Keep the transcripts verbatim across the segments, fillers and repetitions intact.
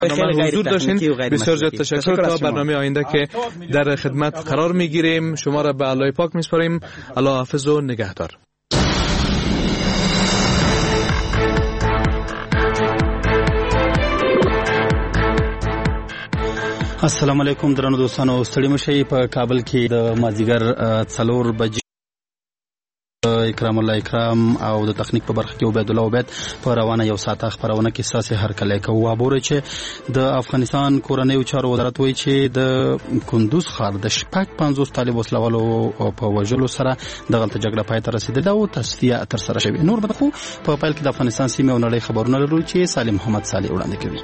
برنامه حضور داشتین. بسیار زیاد تشکر. تا برنامه آینده که در خدمت قرار میگیریم شما را به الله پاک میسپاریم. الله حافظ و نگهدار. السلام علیکم درنو دوستانو، ستړي مشئ. په کابل کې د مازیګر څلور بجې اکرام الله اکرام او د تخنیک په برخه کې عبید الله عبید په روانه یو ساعته خبرونه کې ساسي هر کله کوو. وابوره چې د افغانستان کورنیو چارو وزارت وایي چې د کندوز ښار د شپږ پنځوس طالب وسلوالو په وژلو سره دغلته جګړه پای ته رسیدلې او تصفیه ترسره شوې. نور به خو په پیل کې د افغانستان سیمې او نړۍ خبرونه لرو چې سالم محمد صالح وړاندې کوي.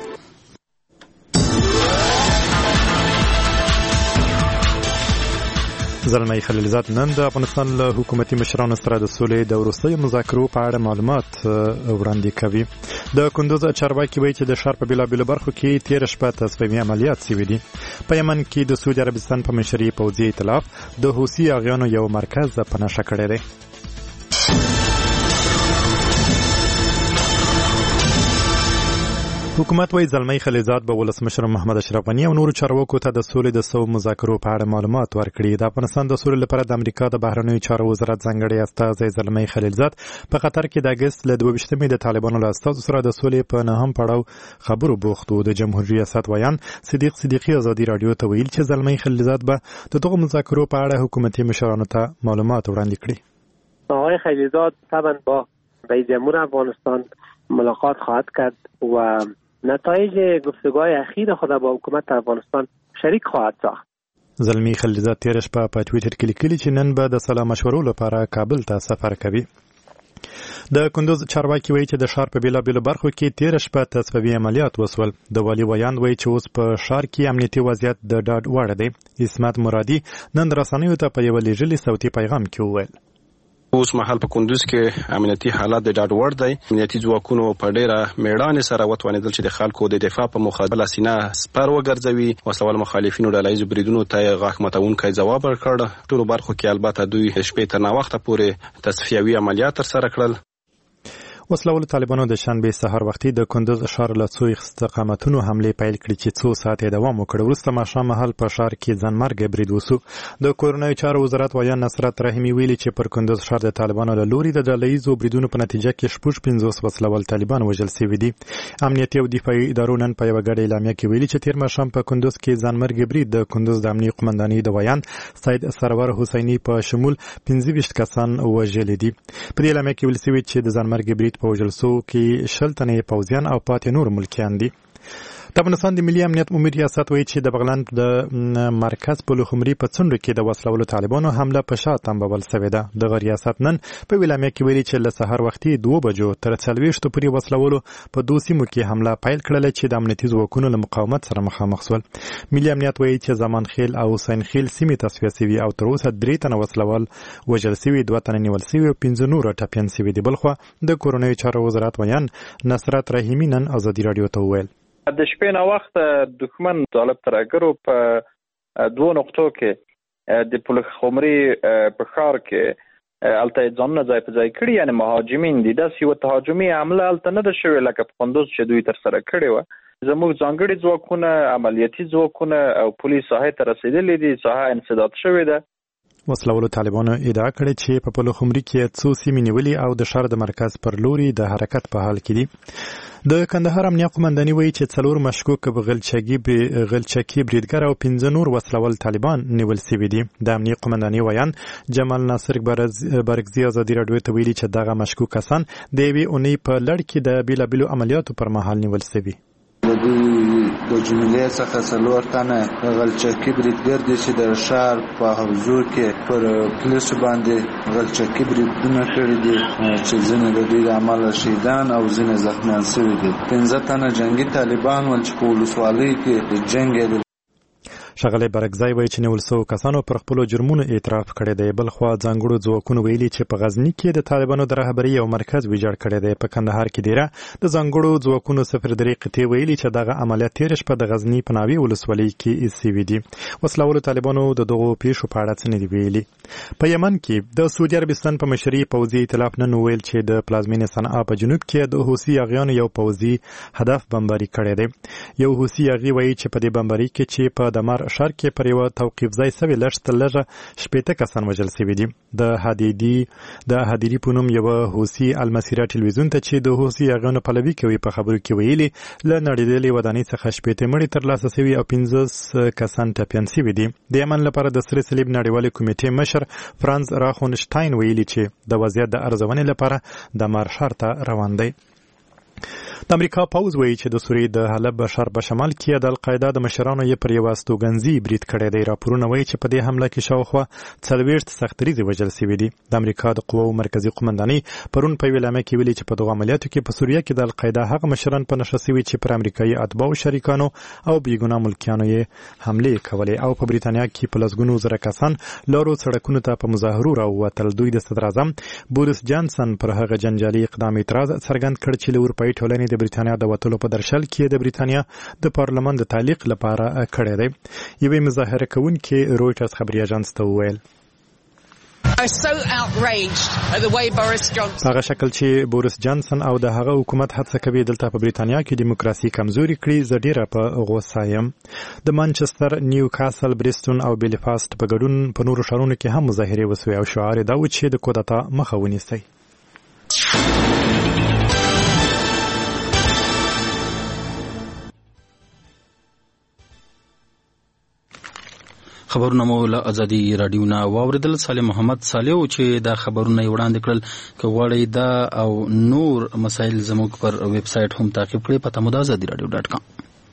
زلمی خلیلزاد نن د افغانستان له حکومتي مشرانو سره د سولې د وروستیو مذاکرو په اړه معلومات وړاندې کوي. د کندوز چارواکي وایي چې د ښار په بېلابېلو برخو کې تېره شپه تصفیوي عملیات شوي دي. په یمن کې د سعودي عربستان په مشرۍ پوځي ائتلاف د حوثي اغیانو یو مرکز په نښه کړی دی. حکومت وايي زلمی خلیلزاد به ولسمشر محمد اشرف غني او نورو چارواکو ته د سولې د سو مذاکرو په اړه معلومات ورکړي. د افغانستان د سولې لپاره د امریکا د بهرنیو چارو وزارت ځانګړی استازی زلمی خلیلزاد په قطر کې د اګست له دوه ویشتمې د طالبانو له استازو سره د سولې په نهم پړاو خبرو بوخت و. د جمهوریت ریاست ویان صدیق صدیقی ازادي رادیو ته ویل چې زلمی خلیلزاد به د دغو مذاکرو په اړه حکومتي مشرانو ته معلومات وړاندې کړي. آقای خلیلزاد طبعا با رئیس جمهور افغانستان ملاقات خواهد کرد و نتایج گفتگوهای اخیر خود با حکومت افغانستان شریک خواهد ساخت. زلمی خلیلزاد تیر شپه په ټویټر کې لیکلي چې نن به د سلا مشورو لپاره کابل ته سفر کوي. د کندوز چارواکي وایي چې د ښار په بېلابېلو برخو کې تیر شپه تصفیوي عملیات وسول. د والي ویان وایي چې اوس په ښار کې امنیتي وضعیت د ډاډ وړ دی. اسمت مرادي نن رسنیو ته په یو لیږلي صوتي پیغام کې وویل اوس مهال په کندوز کې امنیتي حالات د ډاډ وړ دی. امنیتي ځواکونو په ډیره میړانې سره وتوانېدل چې د خلکو د دفاع په موخه بله سینه سپر وګرځوي. وسلوال مخالفینو ډلهییزو بریدونو ته غاښ ماتونکی ځواب ورکړ. ټولو برخو کې البته دوی شپې تر ناوخته پورې تصفیوي عملیات ترسره کړل. وسلوالو طالبانو د شنبې سهار وختي د کندوز ښار له څو استقامتونو حملې پیل کړې چې څو ساعتې دوام وکړ. وروسته ماښام مهال په ښار کې ځانمرګه برید وسو. د کورنیو چارو وزارت ویان نصرت رحیمي ویلي چې پر کندوز ښار د طالبانو له لوري د ډلهییزو بریدونو په نتیجه کې شپږ پنځوس وسلوال طالبان وژل شوي دي. امنیتي او دفاعي ادارو نن په یوه ګډه اعلامیه کې ویلي چې تېر ماښام په کندوز کې ځانمرګه برید د کندوز د امنیې قمندانۍ د ویان سید سرور حسیني په شمول پنځه ویشت کسان وژلي دي. په دې اعلامیه کې ویل شوي چې د ځانمرګه برید په وژل سوو کې شل تنې پوځیان او پاتې نور ملکیان دي. د افغانستان د ملي امنیت عمومي ریاست وایي چې د بغلان د مرکز په لوخمري په څنډو کې د وسلوالو طالبانو حمله په شا تنبول شوې ده. دغه ریاست نن په اعلامیه کې ویلي چې له سهار وختي دوه بجو تر څلوېښتو پورې وسلوالو په دوو سیمو کې حمله پیل کړله چې د امنیتي ځواکونو له مقاومت سره مخامخ شول. ملي امنیت وایي چې زمانخیل او حسینخیل سیمې تصفیه شوي او تر اوسه درې تنه وسلوال وژل شوي، دوه تنه نیول شوي او پنځه نور ټپیان شوي دي. بلخوا د کورنیو چارو وزارت ویان نصرت رحیمي نن ازادي رادیو ته وویل د شپې نه وخت دښمن طالب ترهګرو په دوه نقطو کې د پلخمري په ښار کې الته ځانونه ځای په ځای کړي، یعنی مهاجمین دي. داسې یوه تهاجمي حمله الته نه ده شوې لکه په کندوز چې دوی ترسره کړې وه. زموږ ځانګړي ځواکونه، عملیاتي ځواکونه او پولیس ساحې ته رسېدلي دي. ساحه انسداد شوې ده. وسلوالو طالبانو ادعا کړې چې په پلخمري کې څو سیمې نیولي او د ښار د مرکز پر لوري د حرکت په حال کې دي. د کندهار امنیه قمنداني وایي چې څلور مشکوک غلچکي غلچکي بریدګر او پنځه نور وسلوال طالبان نیول شوي دي. د امنیه قمنداني ویان جمال ناصر بارګزي ازادي رادیو ته ویلي چې دغه مشکوک کسان د یوې اونۍ په لړ کې د بېلابېلو عملیاتو پر مهال نیول شوي. د دوی د جملې څخه څلور تنه غلچکي بریدګر دي چې د ښار په حوزو کې پر پولیسو باندې غلچکي بریدونه کړي دي چې ځینې د دوی د عمله شهیدان او ځینې زخمیان شوي دي. پنځه تنه جنګي طالبان ول چې په ولسوالۍ کې جنګېدل. ښاغلی برګزی وایي چې نیول شوو کسانو پر خپلو جرمونو اعتراف کړی دی. بلخوا ځانګړو ځواکونو ویلي چې په غزني کې د طالبانو د رهبرۍ یو مرکز ویجاړ کړی دی. په کندهار کې دیره د ځانګړو ځواکونو صفر درې قطعې ویلي چې دغه عملیات تېره شپه د غزني په ناوې ولسوالۍ کې ایز سوي دي. وسلهوالو طالبانو د دغو پیښو په اړه څه نه دي ویلي. په یمن کې د سعودي عربستان په مشرۍ پوځي ائتلاف نن وویل چې د پلازمینې صنعا په جنوب کې د حوثي اغیانو یو پوځي هدف بمباري کړی دی. یو حوثي اغي وایي چې په دې بمباري کې چې په دمار ښار کې پر یوه توقیف ځای سوي لږ تر لږه شپېته کسان وژل سوي دي. د هدیدي د هدیري په نوم یوه حوثي المسیره ټلویزیون ته چې د حوثي اغیانو پلوي کوي په خبرو کې ویلي له نړېدلې ودانۍ څخه شپېته مړي ترلاسه سوي او پنځه کسان ټپیان سوي دي. د یمن لپاره د سره صلیب نړیوالې کمیټې مشر فرانز راخونشتاین ویلي چې د وضعیت د ارزونې لپاره دمار ښار ته روان دی. د امریکا پوځ وایي چې د سوریې د حلب ښار په شمال کې د القاعده د مشرانو یې پر یوه استوګنځي برید کړی دی. راپورونه وایي چې په دې حمله کې شاوخوا څلوېښت سختریزې وژل سوي دي. د امریکا د قواو مرکزي قومندانۍ پرون په یوې اعلامیه کې ویلي چې په دغو عملیاتو کې په سوریه کې د القاعده هغه مشران په نښه سوي چې پر امریکایي اتباعو شریکانو او بېګناه ملکیانو یې حملې کولې. او په بریتانیا کې په لسګونو زره کسان لارو سړکونو ته په مظاهرو راووتل. دوی د صدراعظم بوریس جانسن پر هغه جنجالي اقدام اعتراض څرګند کړ چې له اروپایي ټولنې د بریتانیا د وتلو په درشل کې د بریتانیا د پارلمان د تعلیق لپاره کړی دی. یوې مظاهره کوونکې رویټرز خبري اژانس ته وویل هغه شکل چې بوریس جانسن او د هغه حکومت هڅه کوي دلته په بریتانیا کې دیموکراسي کمزوري کړي. زه ډیره په غوسه یم. د مانچستر، نیوکاسل، بریسټون او بیلفاست په ګډون په نورو ښارونو کې هم مظاهرې وسوې او شعار یې دا و چې د کودتا مخه ونیسئ. خبرونه مو له ازادي رادیو نه واوریدل. صالح محمد صالح چې دا خبرونه یې وړاندې کړل. که غواړئ دا او نور مسایل زموږ پر ویب سایټ هم تعقیب کړئ. پته مو د ازادي رادیو ډاټ کام.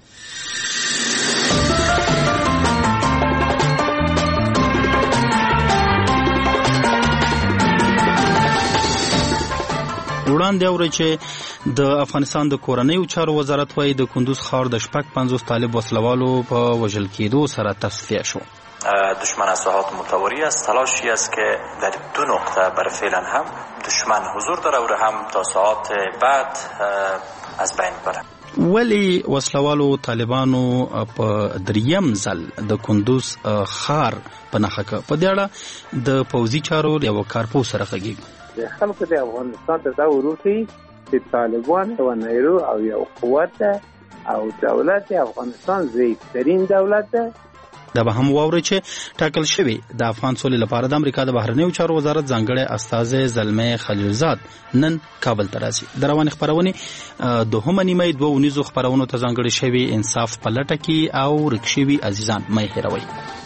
وړاندې اورئ چې د افغانستان د کورنیو چارو وزارت وایي د کندوز ښار د شپږ پنځوس طالب وسلوالو په وژل کېدو سره تصفیه شو. دشمن از ساحات متواری است. تلاشی است که در دو نقطه بر فعلا هم دشمن حضور داره و هم تا ساعات بعد از بین بره. ولی وسلوالو طالبانو په دریم ځل د کندوز ښار په نښه په دې اړه د پوځي چارو یو کارپوه سره غږېږو. د خلکو د افغانستان ته دا وروښي چې طالبان یو نیرو او یو قوت او دولت افغانستان ضعیفترین دولت ده. دا به هم واورئ چې ټاکل شوی د افغان سولې لپاره د امریکا د بهرنیو چارو وزارت ځانګړی استازی زلمه خلیلزاد نن کابل ته راځي. د روانې خپرونې دوهمه نیمه دوه اونیزو خپرونو ته ځانګړی شوی انصاف په لټه کې او ورک شوي عزیزان مه هېروئ.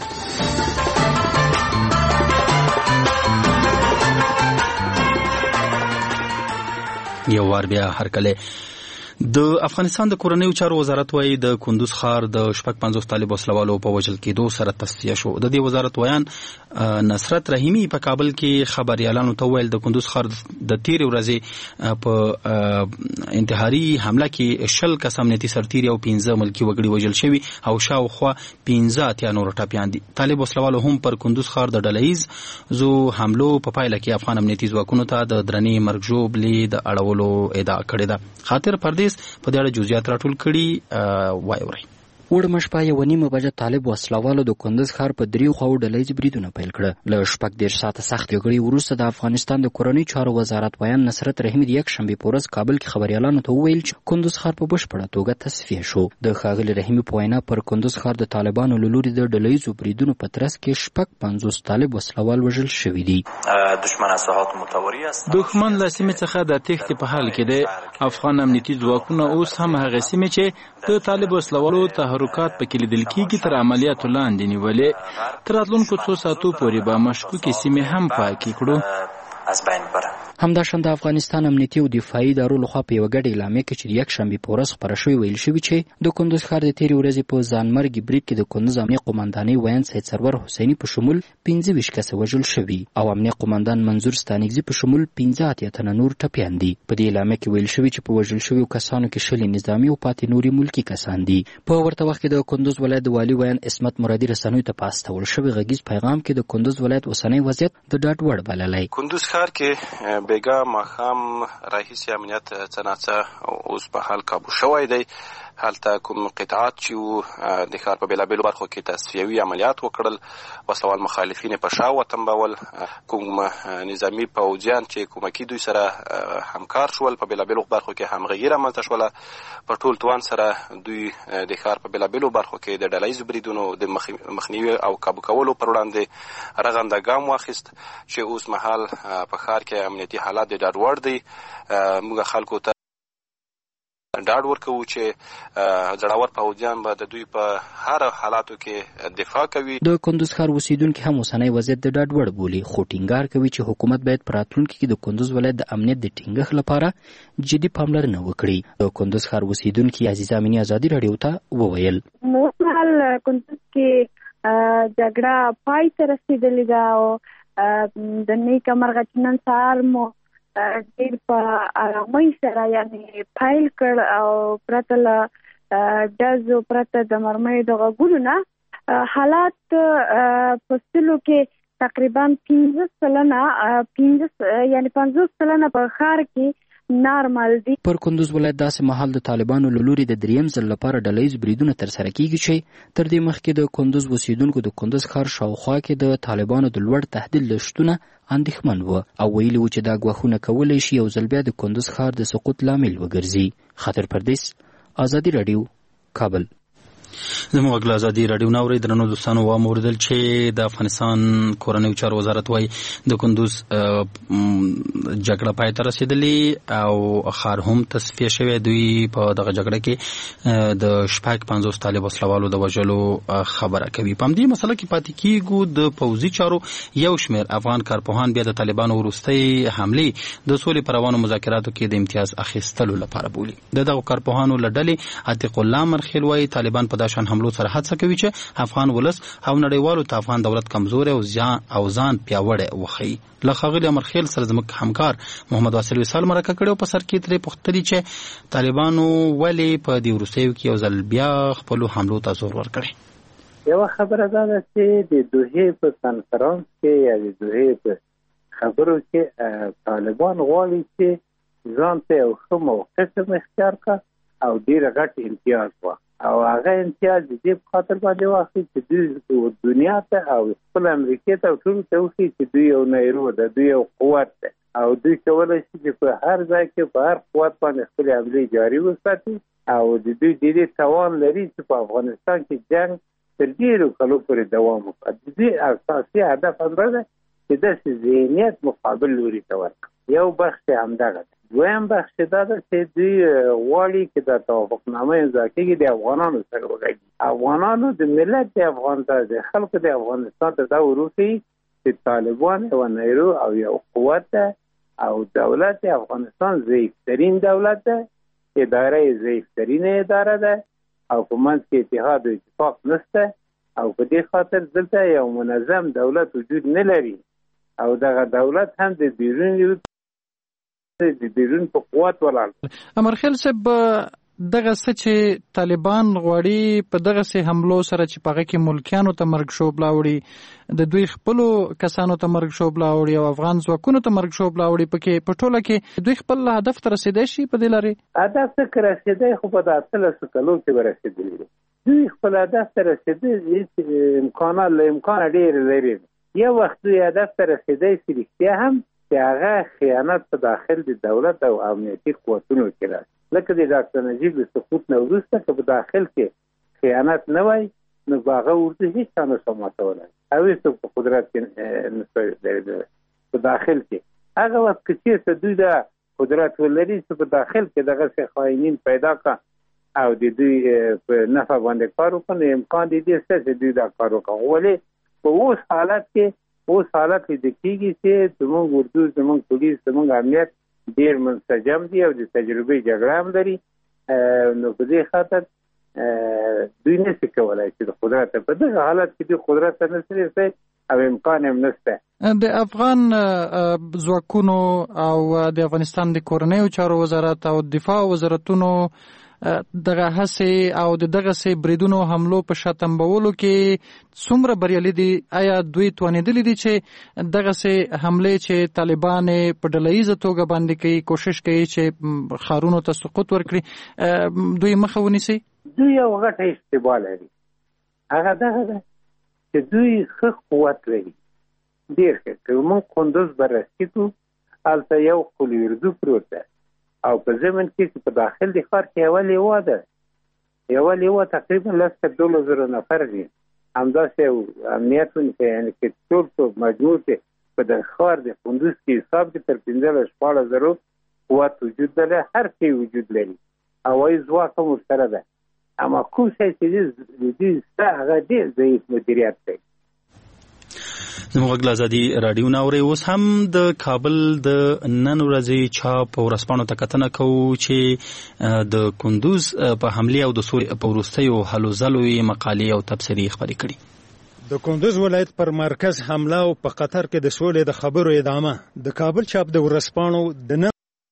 یو وار بیا هرکله د افغانستان د کورنیو چارو وزارت وایي د کندوز ښار د شپږ پنځوس طالب وسلوالو په وژل کېدو سره تصفیه شو. د دې وزارت ویان نصرت رحیمي په کابل کې خبريالانو ته ویل د کندوز ښار د تیرې ورځې په انتحاري حمله کې شل کس امنیتي سرتیري او پنځه ملکي وګړي وژل شوي او شاوخوا پنځه اتیا نور ټپیان دي. طالب وسلوالو هم پر کندوز ښار د ډلهییز زو حملو په پایله کې افغان امنیتي ځواکونو ته د درنې مرګ ژوبلې د اړولو ادعا کړې ده. خاطر پردیس په دې اړه جزئیات راټول کړي وایوري. وړمه شپه یوه نیمه بجه طالب وسلوالو د کندز ښار په دریو خواو ډلهییز بریدونه پیل کړه. له شپږ دېرش ساعته سخت جګړې وروسته د افغانستان د کورنیو چارو وزارت ویان نصرت رحیمي د یکشنبې په ورځ کابل کې خبریالانو ته وویل چې کندز ښار په بشپړه توګه تصفیه شو. د ښاغلي رحیمي په وینا پر کندز ښار د طالبانو له لوري د ډلهییزو بریدونو په ترڅ کې شپږ پنځوس طالب وسلوال وژل شوي دي. دشمن از ساحات متواری است. دښمن له سیمې څخه د تېښتې په حال کې دی. افغان امنیتي ځواکونه اوس هم هغه سیمې چې د طالب وسلوالو تحرکات پکې لیدل کېږي تر عملیاتو لاندې نیولې. تر راتلونکو څو ساعتو پورې به مشکوکې سیمې هم پاکې کړو. از بین بره. همداشان د افغانستان امنیتي او دفاعي ادارو لخوا په یوه ګډه اعلامیه کې چې د یکشنبې په ورځ خپره شوې ویل شوي چې د کندوز ښار د تېرې ورځې په ځانمرګي برید کې د کندوز امنیه قومندانۍ ویاند سید سرور حسیني په شمول پنځه ویشت کسه وژل شوي او امنیه قومندان منظور ستانکزي په شمول پنځه اتیا تنه نور ټپیان دي. په دې اعلامیه کې ویل شوي چې په وژل شویو کسانو کې شلې نظامي او پاتې نورې ملکي کسان دي. په ورته وخت کې د کندوز ولایت د والي ویاند عصمت مرادي رسنیو ته په استول شوي غږیز پیغام کې د کندوز ولایت اوسنی وضعیت د ډاډ وړ بللی. کندوز ښار کې بیګا ماښام راهیسې امنیت څه ناڅه اوس په حال کابو شوی دی. هلته کوم قطعات چې د ښار په بېلابېلو برخو کې تصفیوي عملیات وکړل، وسلوال مخالفین په شا وتنبول، کوم نظامي پوځیان چې کومکي دوی سره همکار شول په بېلابېلو برخو کې همغږي رامنځته شوله. په ټول توان سره دوی د ښار په بېلابېلو برخو کې د ډله ییزو بریدونو د مخنیوي او کابو کولو پر وړاندې رغنده ګام واخیست چې اوس مهال په ښار کې امنیتي حالات د ډاډ وړ دی. موږ خلکو ته ډاډ ورکوو چې زړور پوځیان به د دوی په هر حالاتو کې دفاع کوي. د کندوز ښار اوسیدونکي هم اوسنی وضعیت د ډاډ وړ بولي، خو ټینګار کوي چې حکومت باید په راتلونکي کې د کندوز ولایت د امنیت د ټینګښت لپاره جدي پاملرنه وکړي. د کندوز ښار اوسیدونکي عزیزه امینی ازادي راډیو ته وویل اوسمهال کندوز کې جګړه پای ته رسېدلې ده او د نیکه مرغه چې نن سهار مو ډېر په ارامۍ سره یعنې پیل کړ او پرته له ډزو پرته د مرمیو د غږونو نه حالات په سلو کې تقریبا پنځه سلنه پنځه یعنې پنځوس سلنه په ښار کې نارمل دي. پر کندوز ولایت داسې مهال د طالبانو له لوري د دریم ځل لپاره ډله ییز بریدونه ترسره کیږي چې تر دې مخکې د کندوز اوسیدونکو د کندوز ښار شاوخوا کې د طالبانو د لوړ تهدید له شتونه اندېښمن وو او ویلي وو چې دا ګواښونه کولی شي یو ځل بیا د کندوز ښار د سقوط لامل وګرځي. خاطر پردیس، ازادي راډیو، کابل. زموږ غږ له ازادي راډیو نه اورئ. درنو دوستانو، واوریدل چې د افغانستان کورنیو چارو وزارت وایي د کندوز جګړه پای ته رسېدلې او ښار هم تصفیه شوی. دوی په دغه جګړه کې د شپږ پنځوس طالب وسلوالو د وژلو خبره کوي. په همدې مسله کې پاتې کېږو. د پوځي چارو یو شمېر افغان کارپوهان بیا د طالبانو وروستۍ حملې د سولې په روانو مذاکراتو کې د امتیاز اخیستلو لپاره بولي. د دغو کارپوهانو له ډلې عتیق الله مرخیل وایي طالبان په داشان حملو سره هڅه کوي چې افغان ولس او نړیوالو ته افغان دولت کمزوري او ځان او ځان پیاوړی وښيي. له ښاغلي امرخیل سره زموږ همکار محمد واصل وصال مرکه کړې او په سر کې ترې پوښتلي چې طالبانو ولې په دې وروستیو کې یو ځل بیا خپلو حملو ته زور ورکړی. یوه خبره دا ده چې د دوحې په کنفرانس کې یا د دوحې په خبرو کې طالبان غواړي چې ځان ته یو ښه موقف اختیار کړه او ډېر غټ امتیاز واخلي او هغه امتیاز د دې په خاطر باندې واخلي چې دوی دنیا ته او خپل امریکې ته او ټولو ته وښيي چې دوی یو نیرو ده، دوی یو قوت ده او دوی کولی شي چې په هر ځای کې په هر قوت باندې خپلې حملې جاري وساتي او د دوی د دې توان لري چې په افغانستان کې جنګ تر ډېرو کلو پورې دوام وکړي. د دې اساسي هدف همدا ده چې داسې ذهنیت مقابل لوري ته ورکړي. یو بخش یې همدغه ده. دویم بخش دا ده چې دوی غواړي چې د توافقنامه امضا کېږي د افغانانو سره وغږېږي. افغانانو د ملت د افغان ته د خلکو د افغانستان ته دا وروښيي چې طالبان یو نیرو او یو قوت ده او دولت افغانستان ضعیفترین دولت ده، اداره ضعیفترین اداره ده او په منځ کې اتحاد او اتفاق نشته او په دې خاطر دلته یو منظم دولت وجود نه لري او دغه دولت هم د بیرون د بیرون په قوت ولاړ. امرخیل صاحب، دغه څه چې طالبان غواړي په دغه سه حملو سره چې پغه کې ملکیانو ته مرګ شوب لاوړي، د دوی خپل کسانو ته مرګ شوب لاوړي او افغان ځواکونو ته مرګ شوب لاوړي، پکې په ټوله کې دوی خپل هدف ته رسیدای شي. په دې لاري هدف ته رسیدای خو په داتله سکلو کې ورسېدلی، دوی خپل هدف ته رسیدای امکانات له امکان ډیر لري. یو وخت دوی هدف ته رسیدای سي رښتیا هم چې هغه خیانت په داخل د دولت او امنیتي قوتونو کې راځي. لکه د ډاکټر نجیب د سقوط نه وروسته که په داخل کې خیانت نه وای نو هغه ورته هیڅ چا نه شو ماتولی او هېڅوک په قدرت کې نه په داخل کې. هغه وخت که چېرته دوی دا قدرت ولري چې په داخل کې دغسې خاینین پیدا کړه او د دوی په نفع باندې کار وکړي، امکان د دې شته چې دوی دا کار وکړي. ولې په اوس حالت کې اوس حالت لیدل کېږي چې زموږ اردو زموږ پولیس زموږ امنیت ډېر منسجم دي او د تجربې جګړه هم لري. نو په دې خاطر دوی نشي کولی چې د قدرت په دغه حالت کې د قدرت ته نشي رسېدلی او امکان هم نشته. د افغان ځواکونو او د افغانستان د کورنیو چارو وزارت او دفاع وزارتونو دغه هڅې او د دغسې بریدونو حملو په شا تمبولو کې څومره بریالي دي؟ آیا دوی توانېدلي دي چې دغسې حملې چې طالبان په ډله ییزه توګه باندې کوي کوشش کوي چې ښارونو ته سقوط ورکړي دوی مخه ونیسي؟ دوی یو غټه اشتباه لري، هغه دغه ده چې دوی ښه قوت لري، ډېر ښه. که موږ کندوز بررسي کړو هلته یو قول اردو پروت ده او په ضمن کې چې په داخل د ښار کې یوه لیوه ده، یوه لیوه تقریبا لس تر دولس زره نفر دي. همداسې یو امنیت ونیسي، یعنې چې ټول څو مجموع کې په دغه ښار د کندوز کې حساب کې تر پنځلس شپاړس زرو قوت وجود لري، هر شی وجود لري، هوایي ځواک هم ورسره ده. اما کوم شی چې دوی شته هغه ډېر ضعیف مدیریت دی. زموږ غږ ازادي راډیو نه اورئ. اوس هم د کابل د نن ورځې چاپ ورځپاڼو ته کتنه کوو چې د کندوز په حملې او د سولې په وروستیو هلو ځلو یې مقالې او تبصرې خپرې کړي. د کندوز ولایت پر مرکز حمله او په قطر کې د سولې د خبرو ادامه. د کابل چاپ د ورځپاڼو د نن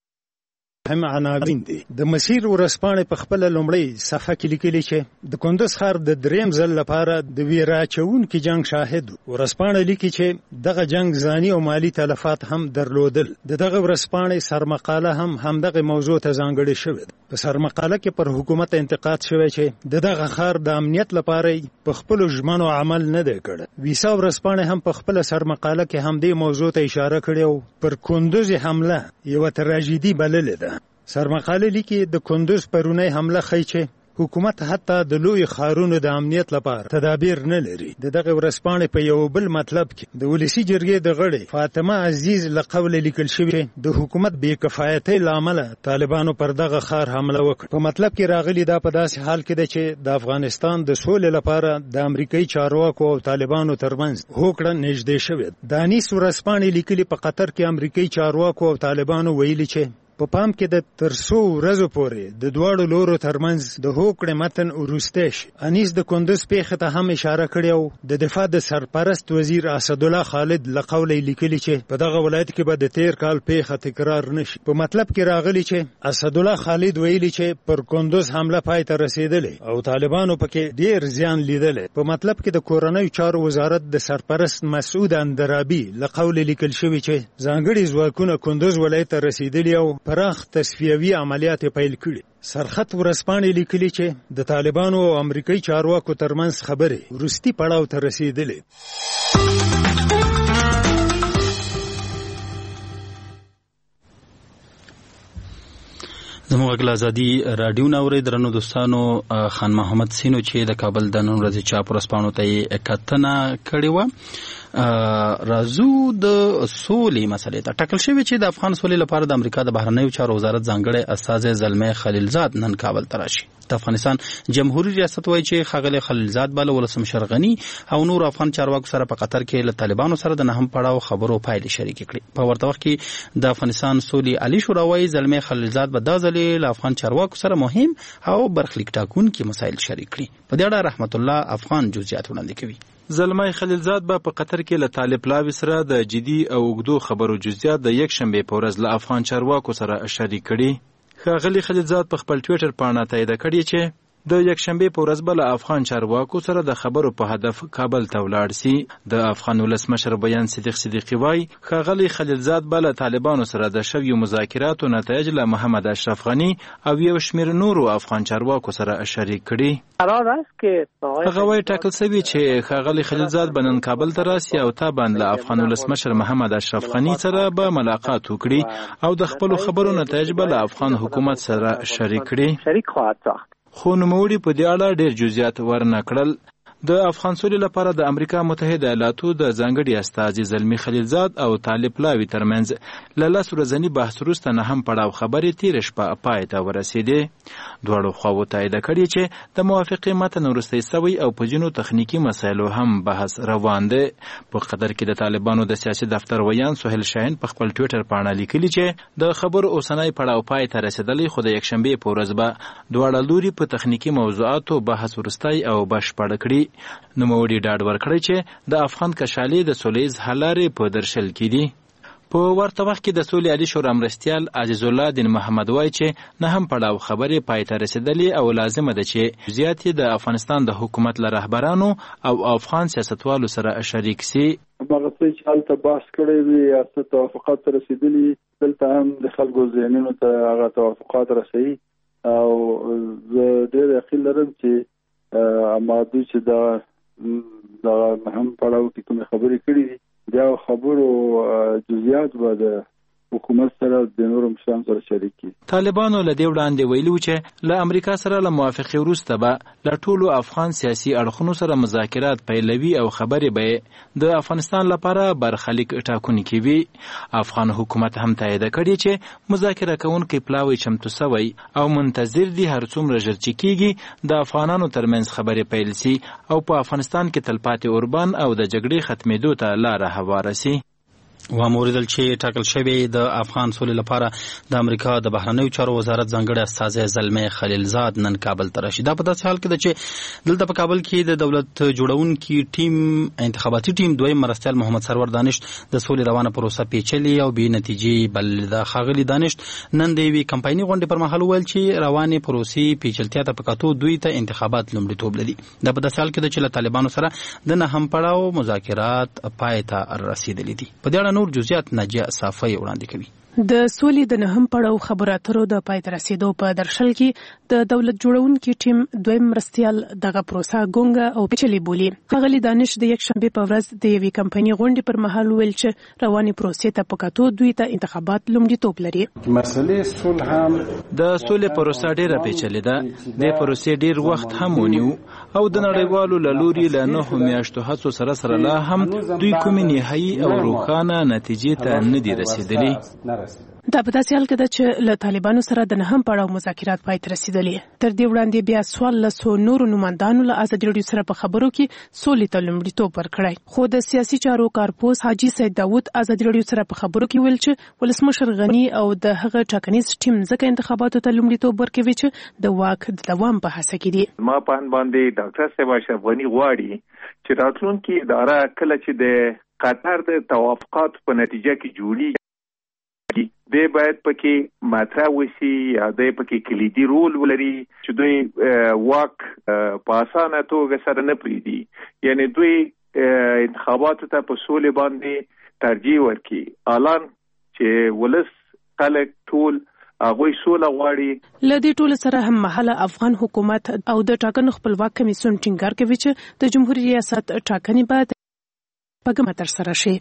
هم عناوین دي. د مسیر ورځپاڼې په خپله لومړۍ صفحه کې لیکلي چې د کندوز ښار د دریم ځل لپاره د ویره اچوونکي جنګ شاهد و. ورځپاڼه لیکي چې دغه جنګ ځاني او مالي تلفات هم درلودل. د دغه ورځپاڼې سرمقاله هم همدغه موضوع ته ځانګړې شوې ده. په سرمقاله کې پر حکومت انتقاد شوی چې د دغه ښار د امنیت لپاره په خپلو ژمنو عمل نه دی کړی. ویسا ورځپاڼې هم په خپله سرمقاله کې همدې موضوع ته اشاره کړې او پر کندوز حمله یوه تراژیدي بللې ده. سرمقاله لیکي د کندوز پرونی حمله ښیي چې حکومت حتی د لوی ښارونو د امنیت لپاره تدابیر نه لري. د دغه ورځپاڼې په یو بل مطلب کې د ولسي جرګې د غړي فاطمه عزیز له قوله لیکل شوي د حکومت بې کفایتۍ له امله طالبانو پر دغه ښار حمله وکړه. په مطلب کې راغلي دا په داسې حال کې ده چې د افغانستان د سولې لپاره د امریکایي چارواکو او طالبانو ترمنځ هوکړه نږدې شوې ده. دانیس ورځپاڼې لیکلي په قطر کې امریکایي چارواکو او طالبانو ویلي چې په پام کې د تر څو ورځو پورې د دواړو لورو ترمنځ د هوکړې متن وروستی شي. انیس د کندوز پیښې ته هم اشاره کړې او د دفاع د سرپرست وزیر اسدالله خالد له قوله لیکلي چې په دغه ولایت کې به د تیر کال پیښه تکرار نشي. په مطلب کې راغلي چې اسدالله خالد ویلي چې پر کندوز حمله پای ته رسیدلې او طالبانو پکې ډیر زیان لیدلی. په مطلب کې د کورنیو چارو وزارت د سرپرست مسعود اندرابي له قوله لیکل شوي چې ځانګړي ځواکونه کندوز ولایت ته رسیدلي او پراخ تصفیوي عملیات پیل کړي. سرخط ورځپاڼې لیکلي چې د طالبانو او امریکایي چارواکو ترمنځ خبرې وروستي پړاو ته رسیدلې. زموږ غږ ازادي راډیو نه اورئ. درنو دوستانو، خان محمد سینو چې د کابل د نن ورځې چاپ ورځپاڼو ته یې کتنه کړې وه. راځو د سولې مسلې ته. ټاکل شوی چې د افغان سولې لپاره د امریکا د بهرنیو چارو وزارت ځانګړی استازی زلمي خلیلزاد نن کابل ته راشي. د افغانستان جمهوریت ریاست وایي چې ښاغلی خلیلزاد به له ولسمشر غني او نور افغان چارواکو سره په قطر کې له طالبانو سره د نهم پړاو خبرو پایلې شریکې کړي. په ورته وخت کې د افغانستان سولې عالي شورا وایي زلمي خلیلزاد به دا ځلې له افغان چارواکو سره مهم او برخلیک ټاکونکي مسایل شریک کړي. په دې اړه رحمت الله افغان جزئیات وړاندې کوي. زلمي خلیلزاد به په قطر کې له طالب لاوي سره د جدي او اوږدو خبرو جزئیات د یک شنبې په ورځ له افغان چارواکو سره شریک کړي. ښاغلي خلیلزاد په خپل ټویټر پاڼه تایید کړی چې د یک شنبې په ورځ به له افغان چارواکو سره د خبرو په هدف کابل ته ولاړ سي. د افغان ولسمشر بیان صدیق صدیقي وایي ښاغلي خلیلزاد به له طالبانو سره د شویو مذاکراتو نتایج له محمد اشرف غني او یو شمېر نورو افغان چارواکو سره شریک کړي. هغه وایي ټاکل سوي چې ښاغلي خلیلزاد به نن کابل ته راسي او تاباند له افغان ولسمشر محمد اشرف غني سره به ملاقات وکړي او د خپلو خبرو نتایج به له افغان حکومت سره شریک کړي. خو نوموړي په دې اړه ډېر جزئیات ورنه کړل. د افغان سولې لپاره د امریکا متحده ایالاتو د ځانګړي استازي زلمي خلیلزاد او طالب لاوي ترمنځ له لس ورځني بحث وروسته نه هم پړاو خبرې تېره شپه پای ته ورسېدې. دواړو خواوو تایید کړي چې د موافقې متن وروستی سوی او په ځینو تخنیکي مسایلو هم بحث روان دی. په قطر کې د طالبانو د سیاسي دفتر ویان سهیل شاهین په خپل ټویټر پاڼه لیکلي چې د خبرو اوسنی پړاو پای ته رسېدلی، خو د یکشنبې په ورځ به دواړه لوري په تخنیکي موضوعاتو بحث وروستی او بشپړ کړي. نوموړي ډاډ ورکړی چې د افغان کشالې د سولیز حل لارې په درشل کې دي. په ورته وخت کې د سولې عالي شورا مرستیال عزیز الله دین محمد وایي چې نه هم پړاو خبرې پای ته رسېدلې او لازمه ده چې جزئیات د افغانستان د حکومت له رهبرانو او افغان سیاستوالو سره شریک سي. هغه څه چې هلته بحث کړی وي یا څه توافقات ته رسېدلي، دلته هم د خلکو ذهنونو ته هغه توافقات رسوي او زه ډېر یقین لرم چې امادو چې دا هم پړاو کې کومې خبرې کړي دي بیا خبرو جزئیات به د حکومت سره د نورو مشرانو سره شریک کړي. طالبانو له دې وړاندې ویلي و چې له امریکا سره له موافقې وروسته به له ټولو افغان سیاسي اړخونو سره مذاکرات پیلوي او خبرې به د افغانستان لپاره برخلیک ټاکونکي وي. افغان حکومت هم تایید کړي چې مذاکره کوونکي پلاوی چمتو سوی او منتظر دي هر څومره ژر چې کیږي د افغانانو ترمنځ خبرې پیل سي او په افغانستان کې تلپاتې اوربان او د جګړې ختمېدو ته لاره هواره سي. واموریدل چې ټاکل شوی د افغان سولې لپاره د امریکا د بهرنیو چارو وزارت ځانګړی استازی زلمی خلیلزاد نن کابل ته راشي. دا په داسې حال کې ده چې دلته په کابل کې د دولت جوړونکي ټیم انتخاباتي ټیم دویم مرستیال محمد سرور دانش د سولې روانه پروسه پیچلې او بې نتیجې بللې ده. ښاغلي دانش نن د یوې کمپایني غونډې پر مهال وویل چې روانې پروسې پیچلتیا ته په کتو دوی ته انتخابات لومړیتوب لري. دا په داسې حال کې ده چې له طالبانو سره د نه هم پړاو مذاکرات پای ته رسېدلي دي. په دې اړه نور جزئیات ناجیه صافی وړاندې کوي. د سولې د نهم پړاو خبرو اترو د پای ته رسیدو په درشل کې د دولت جوړونکي ټیم دویم مرستیال دغه پروسه ګونګه او پیچلې بولي. ښاغلي دانش د یکشنبې په ورځ د یوې کمپایني غونډې پر مهال ویل چې روانې پروسې ته په کتو دوی ته انتخابات لومړیتوب لري. مسلې صلح هم د سولې پروسه ډیره پیچلې ده. د پروسې ډیر وخت هم ونیو او د نړیوالو له لوري له نهو میاشتو هڅو سره سره لا هم دوی کومې نهایي او روښانه نتیجې ته نه دي رسېدلي. دا په داسې حال کې ده چې له طالبانو سره د نهم پړاو مذاکرات پای ته رسېدلي. تر دې وړاندې بیا څوارلسو نورو نمایندانو له ازادي راډیو سره په خبرو کې سولې ته لومړیتوب ورکړی، خو د سیاسي چارو کارپوس حاجي سید داود ازادي راډیو سره په خبرو کې ویل چې ولسمشر غني او د هغه ټاکنیز ټیم ځکه انتخاباتو ته لومړیتوب ورکوي چې د واک د دوام په هڅه کې دي. ما په ان باندې ډاکټر صاحب اشرف غني غواړي چې راتلونکي اداره کله چې د قطر د توافقات په نتیجه کې جوړي دی باید پکې مطرح وسی یا دی پکې کلیدي رول ولري چې دوی واک په اسانه توګه سره نه پریدي، یعنی دوی انتخاباتو ته په سولې باندې ترجیح ورکړي. الان چې ولس خلک ټول هغوی سوله غواړي. له دې ټولو سره هم مهاله افغان حکومت او د ټاکنو خپلواک کمیسیون ټینګار کوي چې د جمهوریت ریاست ټاکنې باید په ګډه ترسره شي.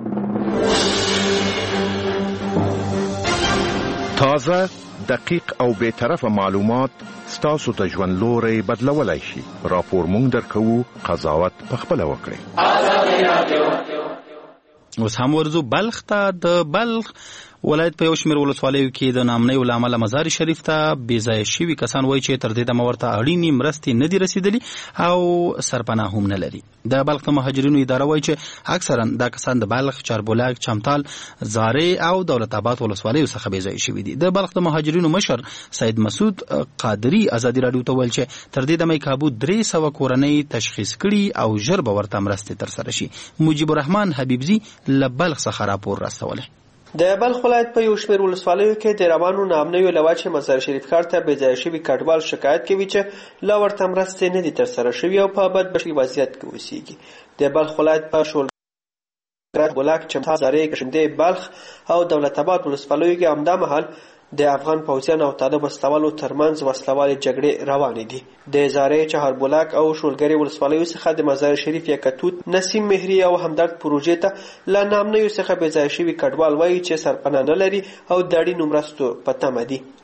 تازه، دقیق او بې طرفه معلومات ستاسو ته ژوند لوري بدلولای شي. راپور مونږ درکوو، قضاوت پخپله وکړئ. اوس هم ورځو بلخ ته. د بلخ ولایت په یو شمېر ولسوالیو کې د ناامنیو له امله مزار شریف ته بې ځایه شوي کسان وایي چې تر دې دمه ورته اړینې مرستې نه دي رسېدلي او سرپناه هم نه لري. د بلخ د مهاجرینو اداره وایي چې اکثرا دا کسان د بلخ، چاربولاک، چمتال، زارې او دولت آباد ولسوالیو څخه بې ځایه شوي دي. د بلخ د مهاجرینو مشر سید مسعود قادري ازادي راډیو ته ویل چې تر دې دمه کابو درې سوه کورنۍ تشخیص کړي او ژر به ورته مرستې ترسره شي. مجیب الرحمن حبیبزي له بلخ څخه راپور راستولی. د بلخ ولایت په یو شمېر ولسوالیو کې د روانو ناامنیو له وجې مزار شریف ښار ته بې ځایه شوي کډوال شکایت کوي چې لا ورته مرستې نه دي ترسره شوي او په بدبختي وضعیت کې اوسېږي. د بلخ ولایت په شولګر، بولاک، چمتال، زارې، کشمدې، بلخ او دولت آباد ولسوالیو کې همدا مهال د افغان پوځیانو او طالب وسلوالو ترمنځ وسلوالې جګړې روانې دي. د زارې، چهاربولاک او شولګرې ولسوالیو څخه د مزار شریف یکتوت، نسیم مهري او همدرد پروژې ته له ناامنیو څخه بې ځایه شوي کډوال وایي چې سرپناه نه لري او د اړینو مرستو په تمه دي.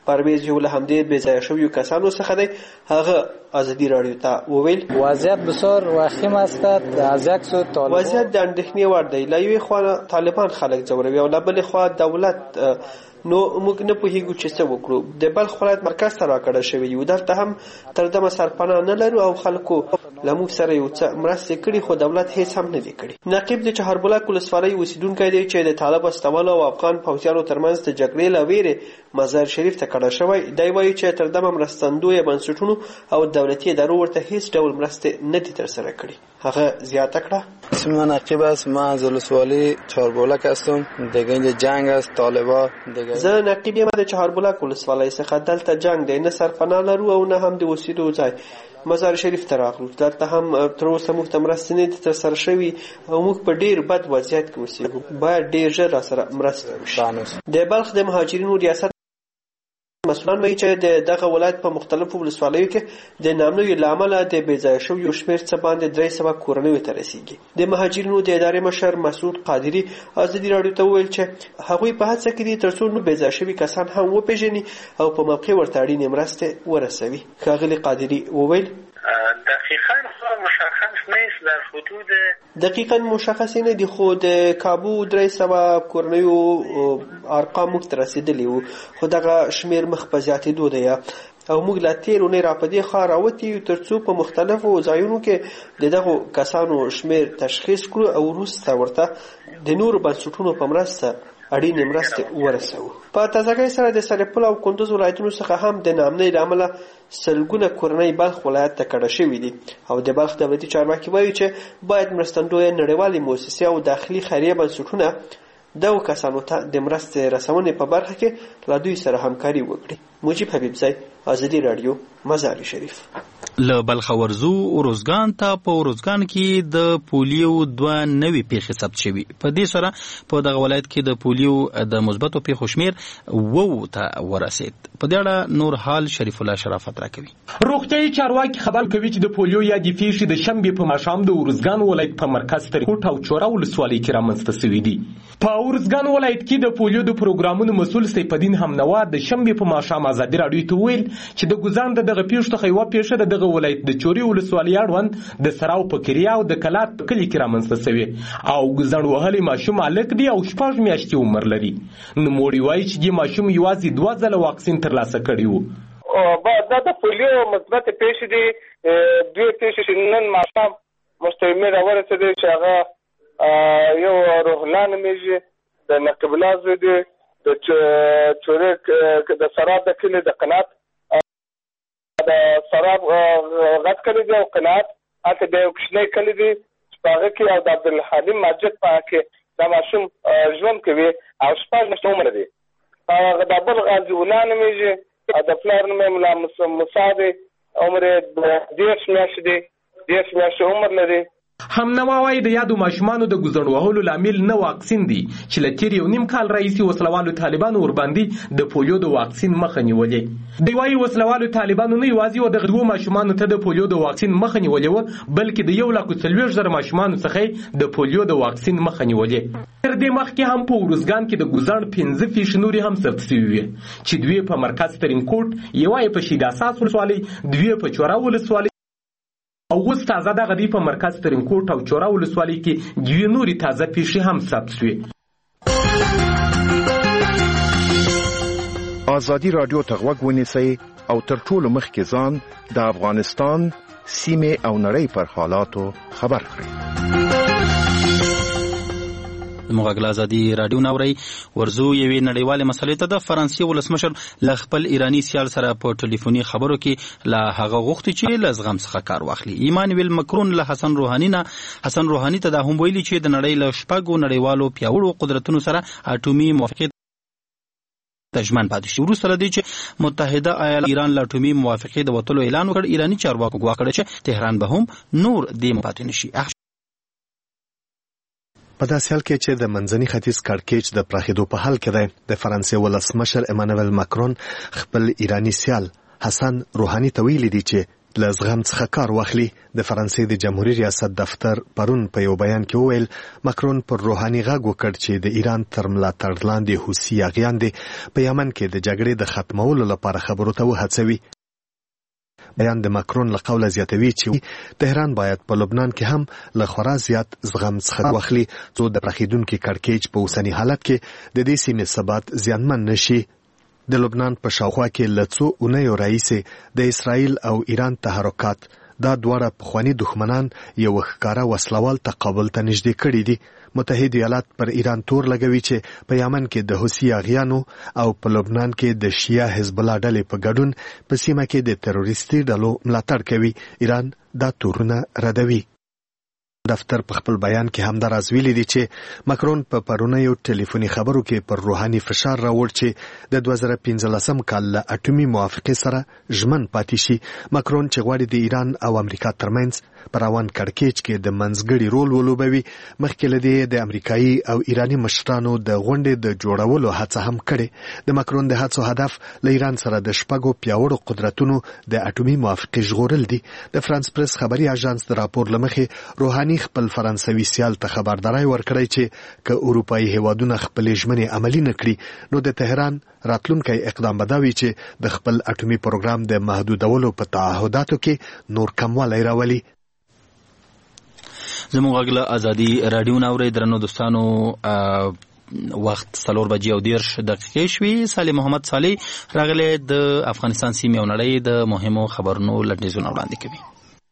پرویز یو له همدې بې ځایه شویو کسانو څخه دی. هغه ازادي راډیو ته وویل وضعیت بسیار وخیم است. از یک سو طالبان وضعیت د اندېښنې وړ دی. له یوې خوا طالبان خلک ځوروي او له بلې خوا دولت نو موږ نه پوهیږو چې څه وکړو. د بلخ ولایت مرکز ته راکړه شوی یو. دلته هم تر دمه سرپناه نه لرو او خلکو له موږ سره یو څه مرستې کړي خو دولت هیڅ هم نه دی کړي. نقیب د چهاربلاک ولسوالۍ اوسیدونکی دی چې د طالب استولو او افغان پوځیانو ترمنځ د جګړې له ویرې مزار شریف ته کډه شوی دی. وایي چې تر دمه مرستندویه بنسټونو او دولتي ادارو ورته هیڅ ډول مرستې نه دي ترسره کړي. هغه زیاته کړه اسم من نقیب است. من از ولسوالی چهاربلاک هستم. دیگه اینجا جنگ است. طالبا دیگه زه نقیب یم د چهاربلاک ولسوالۍ څخه. دلته جنگ دی، نه سرپناه لرو او نه هم د اوسېدو ځای. مزار شریف ته راغلو. دلته هم تر اوسه موږ ته مرستې نه دي ترسره شوي او موږ په ډېر بد وضعیت کې اوسېږو. باید ډېر ژر راسره مرسته وشي. د بلخ د مهاجرینو ریاست مسئولان وایي چې د دغه ولایت په مختلفو ولسوالیو کې د نامنویو له امله د بې ځایه شویو شمېر څه باندې درې سوه کورنیو ته رسېږي. د مهاجرینو د ادارې مشر مسعود قادري ازادي راډیو ته وویل چې هغوی په هڅه کې دي تر څو نور بې ځایه شوي کسان هم وپېژني او په موقع ورته اړینې مرستې ورسوي. ښاغلي قادري وویل دقیقاً مشخص نیست در حدود دقیقاً مشخص نه دي خو د کابو درې سوه کورنیو ارقام موږ ته رسېدلي وو خو دغه شمېر مخ په زیاتېدو دی او موږ له تېر اونۍ را په دې ښار راوتي یو تر څو په مختلفو ځایونو کې د دغو کسانو شمېر تشخیص کړو او وروسته ورته د نورو بنسټونو په مرسته اړینې مرستې ورسوو. په تازهګۍ سره د سرپل او کندوز ولایتونو څخه هم د ناامنۍ له امله سلګونه کورنۍ بلخ ولایت ته کډه شوي دي او د بلخ دولتي چارواکي وایي چې باید مرستندویه نړیوالې مؤسسې او داخلي خیریه بنسټونه دغو کسانو ته د مرستې رسونې په برخه کې له دوی سره همکاري وکړي. مجیب حبیبزی، ازادي راډیو، مزار شریف. له بلخ ورزو اروزګان ته په اروزګان کې د پولیو دوه نوې پیښې ثبت شوي. په دې سره په دغه ولایت کې د پولیو د مثبتو پیښو شمېر اوو ته ورسېد. په دې اړه نور حال شریف الله شرافت راکوي. روغتیايي چارواکي خبر کوي چې د پولیو یادې پیښې د شنبې په ماښام د اروزګان ولایت په مرکز ترکوټ او چوره ولسوالۍ کې رامنځته شوي دي. په اروزګان ولایت کې د پولیو د پروګرامونو مسؤل سیف الدین همنوا د شنبې په ماښام ازادي راډیو ته وویل چې د ګوزان د دغه پیښو څخه یوه پیښه د دغه ولایت د چوري ولسوالۍ اړوند د سراو په کریا او د کلات په کلي کې رامنځته شوې او ګوزڼ وهلی ماشوم هلک دی او شپږ میاشتې عمر لري. نوموړي وایي چې دې ماشوم یوازې دوه ځله واکسین ترلاسه کړی و. دا د پولیو مثبتې پیښې دي. دوی پیښې چې نن ماښام مستعمې راورسېدې چې هغه یو روحلا نومېږي د نقیب الله زوی دی د چورې د سراب د کلي د قنات د سراب غټ کلی دی او قنات هلته د یو کوچنی کلی دی چې په هغه کې او د عبدالحلیم مسجد په هغه کې دا ماشوم ژوند کوي او شپږ میاشتې عمر دی. د بل غازي الله نومېږي د پلار نوم یې ملا موسی دی عمر یې دېرش میاشتې دی دېرش میاشتې عمر لري. همنوا وایي د یادو ماشومانو د ګوزڼ وهلو لامل نه واکسین دی چې له تېر یو نیم کال راهیسې وسلوالو طالبانو ورباندې د پولیو د واکسین مخه نیولې. دوی وایي وسلوالو طالبانو نه یوازې و دغه دوو ماشومانو ته د پولیو د واکسین مخه نیولې وه بلکې د یو لاکو څلوېښت زره ماشومانو څخه د پولیو د واکسین مخه نیولې. تر دې مخکې هم په اروزګان کې د ګوزڼ پنځه پیښې نورې هم ثبت شوي وې چې دوې په مرکز ترینکوټ، یوه یې په شهید اساس ولسوالۍ، دوې په چوره ولسوالۍ او اوس تازه دغه دی په مرکز ترینکوټ او چوره ولسوالۍ کې دوې نورې تازه پیښې هم ثبت شوې. ازادي راډیو ته غوږ ونیسئ او تر ټولو مخکې ځان د افغانستان سیمې او نړۍ پر حالاتو خبر کړئ. موږ ازادي راډیو ناوړی ورزو یوې نړیوالې مسلې ته د فرانسې ولسمشر له خپل ایرانی سیال سره په ټلیفوني خبرو کې له هغه غوښتي چې له زغم څخه کار واخلي. ایمانویل مکرون له حسن روحاني نه حسن روحاني ته دا هم ویلي چې د نړۍ له شپږو نړیوالو پیاوړو قدرتونو سره اټومي موافقې تجمن پاتې شي. وروسته له دې چې متحده ایالات ایران له اټومي موافقې د وتلو اعلان وکړ، ایرانی چارواکو ګواښ کړی چې تهران به هم نور دې پاتې نشي. په داسې حال کې چې د منځني ختیځ کړکېچ د پراخېدو په حال کې دی، د فرانسې ولسمشر ایمانویل ماکرون خپل ایرانی سیال حسن روحاني ته ویلي دي چې له زغم څخه کار واخلي. د فرانسې د جمهوریت ریاست دفتر پرون په یو بیان کې وویل ماکرون پر روحاني غږ وکړ چې د ایران تر ملاتړ لاندې حوثي اغیان دي په یمن کې د جګړې د ختمولو لپاره خبرو ته وهڅوي. بیان د ماکرون له قوله زیاتوي چې تهران باید په لبنان کې هم له خورا زیات زغم څخه واخلي څو د پراخېدونکي کړکېچ په اوسني حالت کې د دې سیمې ثبات زیانمن نشي. د لبنان په شاوخوا کې له څو اونیو راهیسې د اسرائیل او ایران تحرکات دا دواړه پخواني دښمنان یو ښکاره وسلوال تقابل ته نږدې کړي دي. متحد ایالات پر ایران تور لګوي چې په یمن کې د حوثي اغیانو او په لبنان کې د شیعه حزب الله ډلې په ګډون په سیمه کې د تروریستي ډلو ملاتړ کوي. ایران دا تورونه ردوي. دفتر په خپل بیان کې هم دا راز ویلي دي چې ماکرون په پرونیو ټلیفوني خبرو کې پر روحاني فشار راوړ چې د دوه زره پنځلسم کال له اټومي موافقې سره ژمن پاتې شي. ماکرون چې غواړي د ایران او امریکا ترمنځ په روان کړکېچ کې د منځګړي رول ولوبوي. مخکې له دې د امریکایي او ایراني مشرانو د غونډې د جوړولو هڅه هم کړې. د ماکرون د هڅو هدف له ایران سره د شپږو پیاوړو قدرتونو د اټومي موافقې ژغورل دي. د فرانس پریس خبري اژانس د راپور له مخې روحاني خپل فرانسوي سیال ته خبرداري ورکړی چې که اروپایي هیوادونه خپل ژمنې عملي نکړي نو د تهران راتلونکي اقدام بداوي چې د خپل اټومي پروګرام د محدودولو په تعهداتو کې نور کموالی راولي. زموږ غږ له ازادي راډیو نه اورئ. درنو دوستانو وخت څلور بجې او دېرش دقیقې شوي. صالح محمد صالح راغلی د افغانستان سیمې او نړۍ د مهمو خبرونو لنډیزونه وړاندې کوي.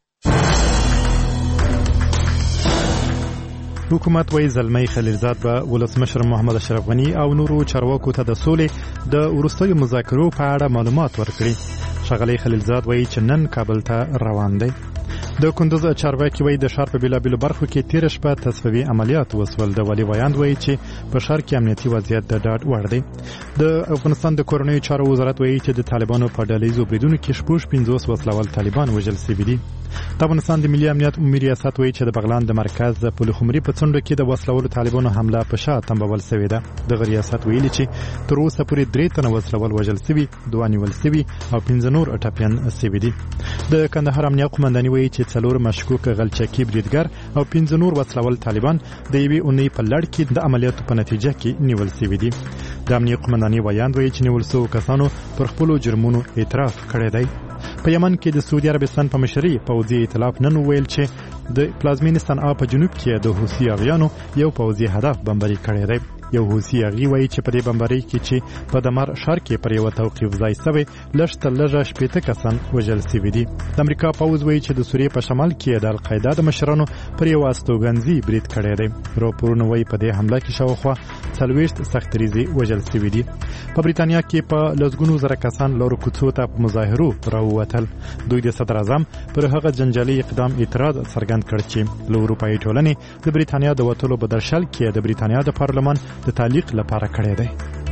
حکومت وایي زلمی خلیلزاد به ولسمشر محمد اشرف غني او نورو چارواکو ته د سولې د وروستیو مذاکرو په اړه معلومات ورکړي. ښاغلی خلیلزاد وایي چې نن کابل ته روان دی. د کندوز چارواکي وایي د ښار په بېلابېلو برخو کې تېره شپه تصفوي عملیات وسول. د والي ویاند وایي چې په ښار کې امنیتي وضعیت د ډاډ وړ دی. د افغانستان د کورنیو چارو وزارت وایي چې د طالبانو په ډلهییزو بریدونو کې شپږ پنځوس وسلوال طالبان وژل سوي دي. د افغانستان د ملي امنیت عمومي ریاست وایي چې د بغلان د مرکز د پلخمري په څنډو کې د وسلوالو طالبانو حمله په شا تنبول سوې ده. دغه ریاست ویلي چې تر اوسه پورې درې تنه وسلوال وژل سوي، دوه نیول سوي او پنځه نور ټپیان سوي دي. د کندهار امنیه قومنداني وایي چې څلور مشکوک غلچکي بریدګر او پنځه نور وسلوال طالبان د یوې اونۍ په لړ کې د عملیاتو په نتیجه کې نیول سوي دي. د امنیه قومنداني ویاند وایي چې نیول سوو کسانو پر خپلو جرمونو اعتراف کړی دی. په یمن کې د سعودي عربستان په مشرۍ پوځي ائتلاف نن وویل چې د پلازمینې صنعا په جنوب کې د حوثي اغیانو یو پوځي هدف بمباري کړی دی. یو حوثي اغي وایي چې په دې بمبارۍ کې چې په دمر ښار کې پر یوه توقیف ځای سوی لږ تر لږه شپېته کسان وژل سوي دي. د امریکا پوځ وایي چې د سوریې په شمال کې د القاعده د مشرانو پر یوه استوګنځي برید کړی دی. راپورونه وایي په دې حمله کې شاوخوا څلوېښت سختریزې وژل سوي دي. په بریتانیا کې په لسګونو زره کسان لارو کوڅو ته په مظاهرو راووتل. دوی د صدر اعظم پر هغه جنجالي اقدام اعتراض څرګند کړ چې له اروپایي ټولنې د بریتانیا د وتلو په درشل کې د بریتانیا د پارلمان د تعلیق لپاره کړی دی.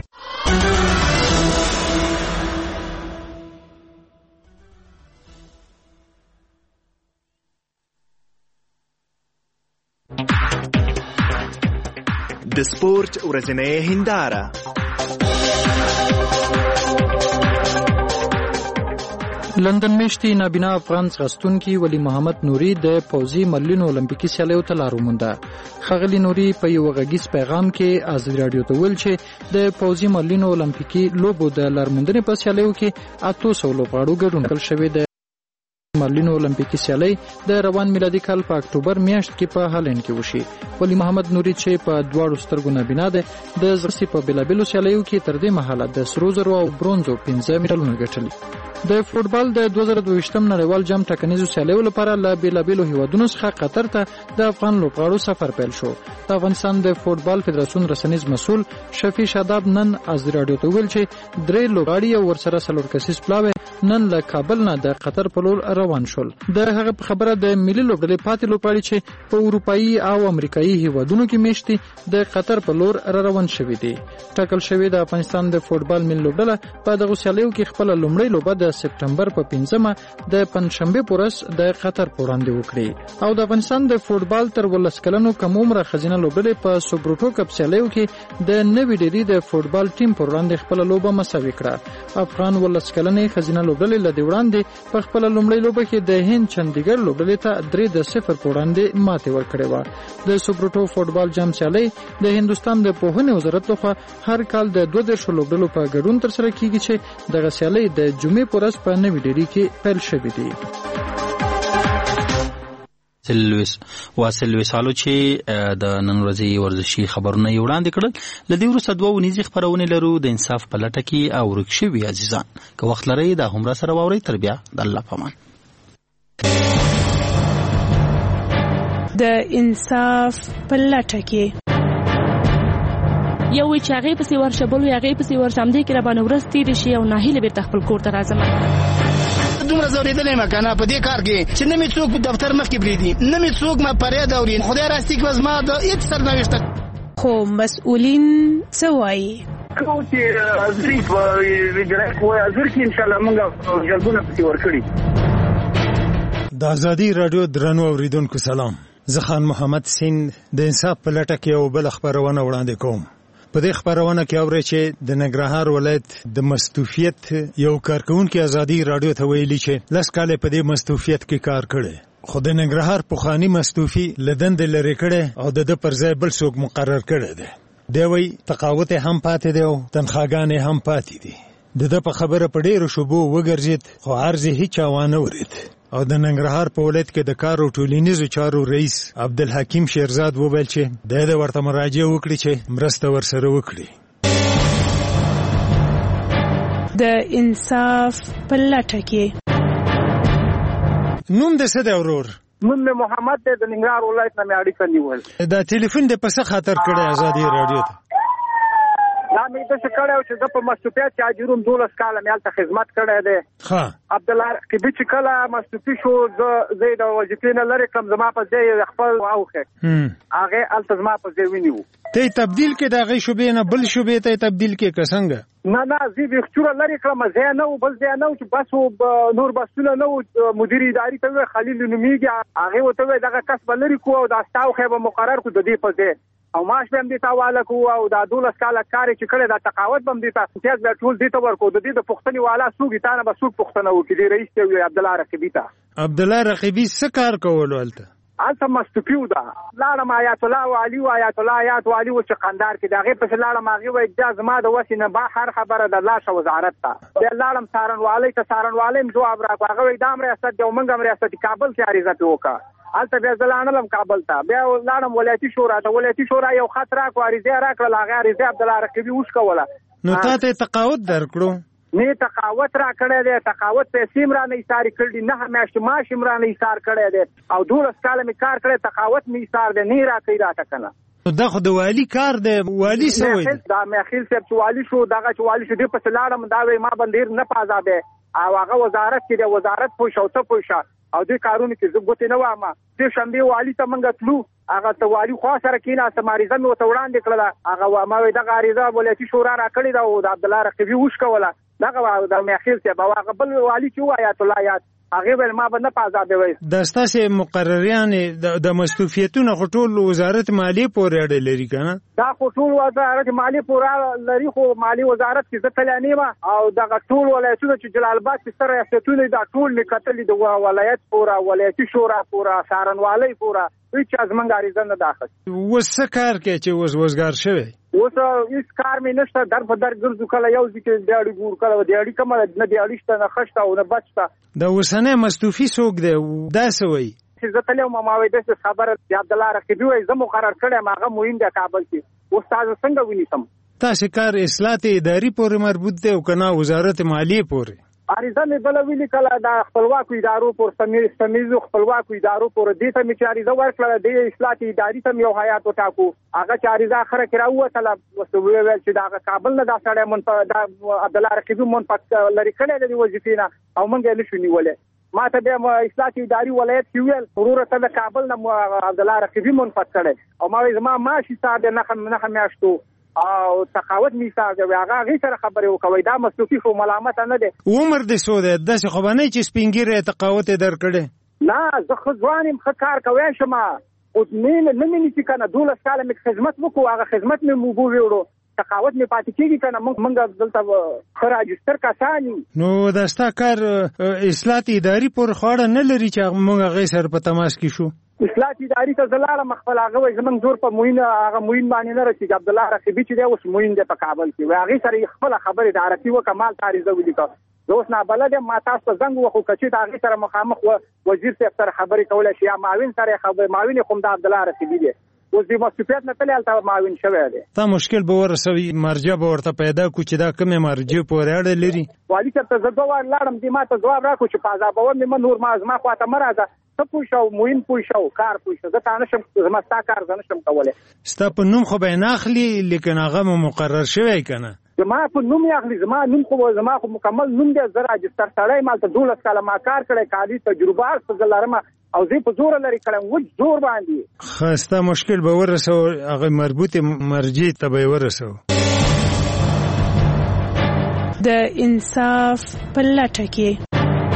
د سپورت ورځنۍ هنداره. لندن میشتي نابینا افغان ځغستونکي ولی محمد نوري د پوځي ملینو اولمپیکي سیالیو ته لار ومونده. ښاغلي نوري په یو غږیز پیغام کې ازادي راډیو ته ویل چې د پوځي ملینو اولمپیکي لوبو د لارموندنې په سیالیو کې اتو سوو لوبغاړو ګډون کړل شوی دی. ملینو اولمپیکي سیالۍ د روان میلادي کال په اکتوبر میاشت کې په هالند کې وشي. ولی محمد نوري چې په دواړو سترګو نابینا دی د ځغستې په بېلابېلو سیالیو کې تر دې مهاله د سرو زرو او برونزو پنځه میډالونه ګټلي. د فوټبال د دوه زره دویشتم نړیوال جام ټاکنیزو سیالیو لپاره له بېلابېلو هیوادونو څخه قطر ته د افغان لوبغاړو سفر پیل شو. د افغانستان د فوټبال فدراسیون رسنیز مسؤل شفیع شاداب نن ازادي راډیو ته ویل چې درې لوبغاړي او ورسره څلور کسیز پلاوی نن له کابل نه د قطر په لور روان شول. د هغه په خبره د ملي لوبډلې پاتې لوبغاړي چې په اروپایي او امریکایي هیوادونو کې میشتي د قطر په لور را روان شوي دي. ټاکل شوی د افغانستان د فوټبال ملي لوبډله په دغه سیالیو کې خپل لومړی لوبه د سپټمبر په پنځمه د پنځشنبه په ورځ د قطر په وړاندې وکړي. او د افغانستان د فوټبال تر ولس کلنو کم عمره ښځینه لوبډلې په سوبروټو کپ سیالیو کې د نوې ډیري د فوټبال ټیم په وړاندې خپل لوبه مساوي کړه. افغان ولس کلنې ښځینه لوبډلې له دې وړاندې په خپل لومړۍ لوبه لوبه کې د هند چندیګر لوبډلې ته درې د صفر په وړاندې ماتې ورکړې وه. د سوپرټو فوټبال جام سیالۍ د هندوستان د پوهنې وزارت لخوا هر کال د دوه دېرشو لوبډلو په ګډون ترسره کیږي چې دغه سیالۍ د جمعې په ورځ په نوې ډیلي کې پیل شوې دي. سلويس واسل وسالو چې د نن ورځې ورزشي خبرونه یې وړاندې کړل. لدې وروسته دوه ونیزې خبرونه لرو د انصاف په لټه کې او ورک شوي عزیزان. که وخت لرئ دا هم را سره واورئ. تر بیا د الله پامان. د انصاف په لټه کې یو وی چې هغې پسې ورشه بل وی هغې پسې ورشه همدې کې راباندې ورځ تېرې شي او ناهیله بېرته خپل کور ته راځم. دومره زورېدلی یم که نه په دې کار کې چې نه مې څوک په دفتر مخکې پرېږدي نه مې څوک ما فریاد اوري. خدای راستي که زما د هېڅ سرنوشته خو مسؤلین څه وایي؟ کوم چې حاضري په وجرایت وایي حاضر کې انشاءالله موږ جلبونه پسې ورکړي. د ازادي راډیو درنو اورېدونکو سلام. زه خان محمد سین د انصاف په لټه کې یو بله خپرونه وړاندې کوم. په دې خبرونه کې اورئ چې د ننګرهار ولایت د مستوفیت یو کارکونکي ازادي راډیو ته ویلي چې لس کاله په دې مستوفیت کې کار کړی خو د ننګرهار پخواني مستوفي له دندې لرې کړی او د ده پر ځای بل څوک مقرر کړی دی. دی وایي تقاوت یې هم پاتې دی او تنخواګانې هم پاتې دي. د ده په خبره په ډېرو شوبو وګرځېد خو عرض یې هیچا وانه ورېد او د ننګرهار په ولایت کې د کار او ټولنیزو چارو رئیس عبدالحکیم شیرزاد وویل چې دی د ورته مراجعه وکړي چې مرسته ورسره وکړي. د انصاف په لټه کې نوم د څه دی ورور؟ نوم مې محمد دی. د ننګرهار ولایت نه مې اړیکه نیول. دا ټلیفون دې په څه خاطر کړی ازادي راډیو ته؟ دا مې داسې کړی و چې زه په مستوفیت کې حاجروم دولس کاله مې هلته خدمت کړی دی. عبدالله رقیبي چې کله مستوفي شو زه زه یې د وظیفې نه لرې کړم زما په ځای یې خپل واوښی هغې هلته زما په ځای ونیو. ته یې تبدیل کړې د هغې شوبې نه بل شوبې ته یې تبدیل کړې که څنګه؟ نه نه زه یې بېخچوره لرې کړم. ځای نه و بل ځای نه و چې بس و نور بسونه نه و. مدیر اداري ته وویل خلیل نومېږي هغې ورته وویل دغه کس به لرې کړو او دا ستا وښی به مقرر کړو د دې په ځای او معاش به هم دې ته حواله کړو او دا دولس کاله کار یې چې کړی دا تقاوت به هم دې ته امتیاز به ټول دې ته ورکړو. د دې د پوښتنې والا څوک تا نه به څوک پوښتنه وکړي. دې رئیس ته وویل عبدالله رقیبي ته. عبدالله رقیبي څه کار کولو هلته؟ هلته مستوفي و ده. لاړم آیات الله والي و آیات الله آیات والي و چې قندار کې د هغې پسې لاړم هغې وایي دا زما د وسې نه بهر خبره ده لاړ شه وزارت ته. بیا لاړم څارنوالۍ ته څارنوالۍ هم ځواب راکړو. هغه وایي دا هم ریاست دی او موږ هم ریاست کابل کې عریضه پرې وکړه. هلته بیا زه لاړم کابل ته. بیا لاړم ولایتي شورا ته. ولایتي شورا یو خط راکړو عریضه یې راکړله هغې عریضه عبدالله رقیبي وشکوله. نو تا ته یې تقاوت درکړو؟ نه تقاوت را کړی دی. تقاوت پیسې م رانه ایسارې کړي دي. نهه میاشتې معاش م رانه ایسار کړی دی او دولس کاله مې کار کړی تقاوت مې ایسار دی. نه یې راکوي راته که نه. دا خو د والي کار دی. والي څه وایي؟ دا میخیل صاحب چې والي شو دغه چې والي شو دې پسې لاړم دا وایي ما باندې ډېر نه په عذابی او هغه وزارت کې دی وزارت پوه شه او ته پوه شه او دې کارونو کې زه ګوتې نه وامه. دې شنبې والي ته موږ تلو هغه ته والي خوا سره کېناستم عریضه مې ورته وړاندې کړله. هغه ما وایي دغه عریضه ولایتي شورا را کړې ده او د عبدالله رقیبي وشکوله. دغه د میخیل صاحب او هغه بل والي چې و آیات الله آیات هغې ویل ما به نه په عذابې وایي. دا ستاسې مقرریانې د مستوفیتونه خو ټول وزارت مالیې پورې اړه لري که نه؟ دا خو ټول وزارت مالیې پورې لري خو مالي وزارت کې زه تللی نه یم او دغه ټول ولایتونه چې جلال آباد کې ستر ریاستونه دا ټول مې کتلي د ولایت پوره ولایتي شورا پوره څارنوالۍ پوره هېڅ چا زموږ عریضه نه ده اخیستې. اوس څه کار کوې چې اوس وزګار شوی؟ اوس هېڅ کار مې نشته. در په در ګرځو کله یو ځای کې دیاړي ګورو کله دیاړي کمه نه دیاړي شته نه ښه شته او نه بد شته. د اوسنی مستوفي څوک دی دا څه وایي؟ چې زه تللی وم ما وایي داسې خبره د عبدالله رقیبي وایي زه مقرر کړی یم هغه مهم دی کابل کې. اوس تاسو څنګه ونیسم؟ تاسې کار اصلاحات اداري پورې مربوط دی او که نه وزارت مالیې پورې؟ عریضه مې بله ولیکله د خپلواکو ادارو پورې سمیزو خپلواکو ادارو پورې دې ته مې چې عریضه ورکړله دې اصلاحات اداري ته مې یو هیات وټاکو. هغه چې عریضه اخره کې راووتله ویې ویل چې د هغه کابل نه دا سړی دا عبدالله رقیبي منفق لرې کړی دی د وظیفې نه او موږ یې نشو نیولی. ما ته بیا اصلاحات اداري ولایت کې ویل وروره ته د کابل نه عبدالله رقیبي منفق کړی او ما وایي زما معاش حساب دی نښه نښه میاشتو او تقاوت میثاق دی هغه هغې سره خبرې وکوئ. دا مستوفي خو ملامته نه دی. عمر دې څو دی؟ داسې خو به نه چې سپین ږیری تقاوت یې درکړی؟ نه زه ښه ځوان یم ښه کار کوی شم خو نه مې نیسي که نه. دولس کاله مې خدمت وکړو هغه خدمت مې اوبو ویوړو تقاوت می پاتې کیږي کنه موږ دلته خراجستر کسانی نو دا ستا کار اصلاح اداري پر خواړه نه لري چې موږ هغه سره په تماس کې شو اصلاح اداري ته زلاله مخفل هغه وي زمونږ زور په موین هغه موین باندې نه رسیږي عبد الله رقیبی چې دی اوس موین دی په کابل کې وي هغه سره خپل خبره د عربي و کمال تاریخ ولیکه دوست نه بلد ما تاسو زنګ وخو کچې د هغه سره مخامخ وزیر صاحب سره خبرې کولای شي یا معاون سره خبرې معاون کوم د عبد الله رقیبی دی اوس د مسؤلیت نه تلل تا معاون شوی دی تا مشکل به ورسوي مرجع به ورته پیدا کو چې دا کومه مرجع پورې اړه لري والی چې ته زه دوه لاړم دی ما ته جواب راکو چې پازا به مې نور ما از ما خواته مرزه ته پوښاو موین پوښاو کار پوښاو زه تا نشم زما کار زه نشم کولای ستا په نوم خو به نه اخلي لیکن هغه مقرر شوی کنه زما په نوم یې اخلي زما نوم خو زما خو مکمل نوم دی زه راجستر سړی مالته دولس کاله ما کار کړی کالي تجربه څه لرم او زه په زور لري کړم و زور باندې خسته مشکل به ورسو هغه مربوط مرجع ته به ورسو د انصاف په لټه کې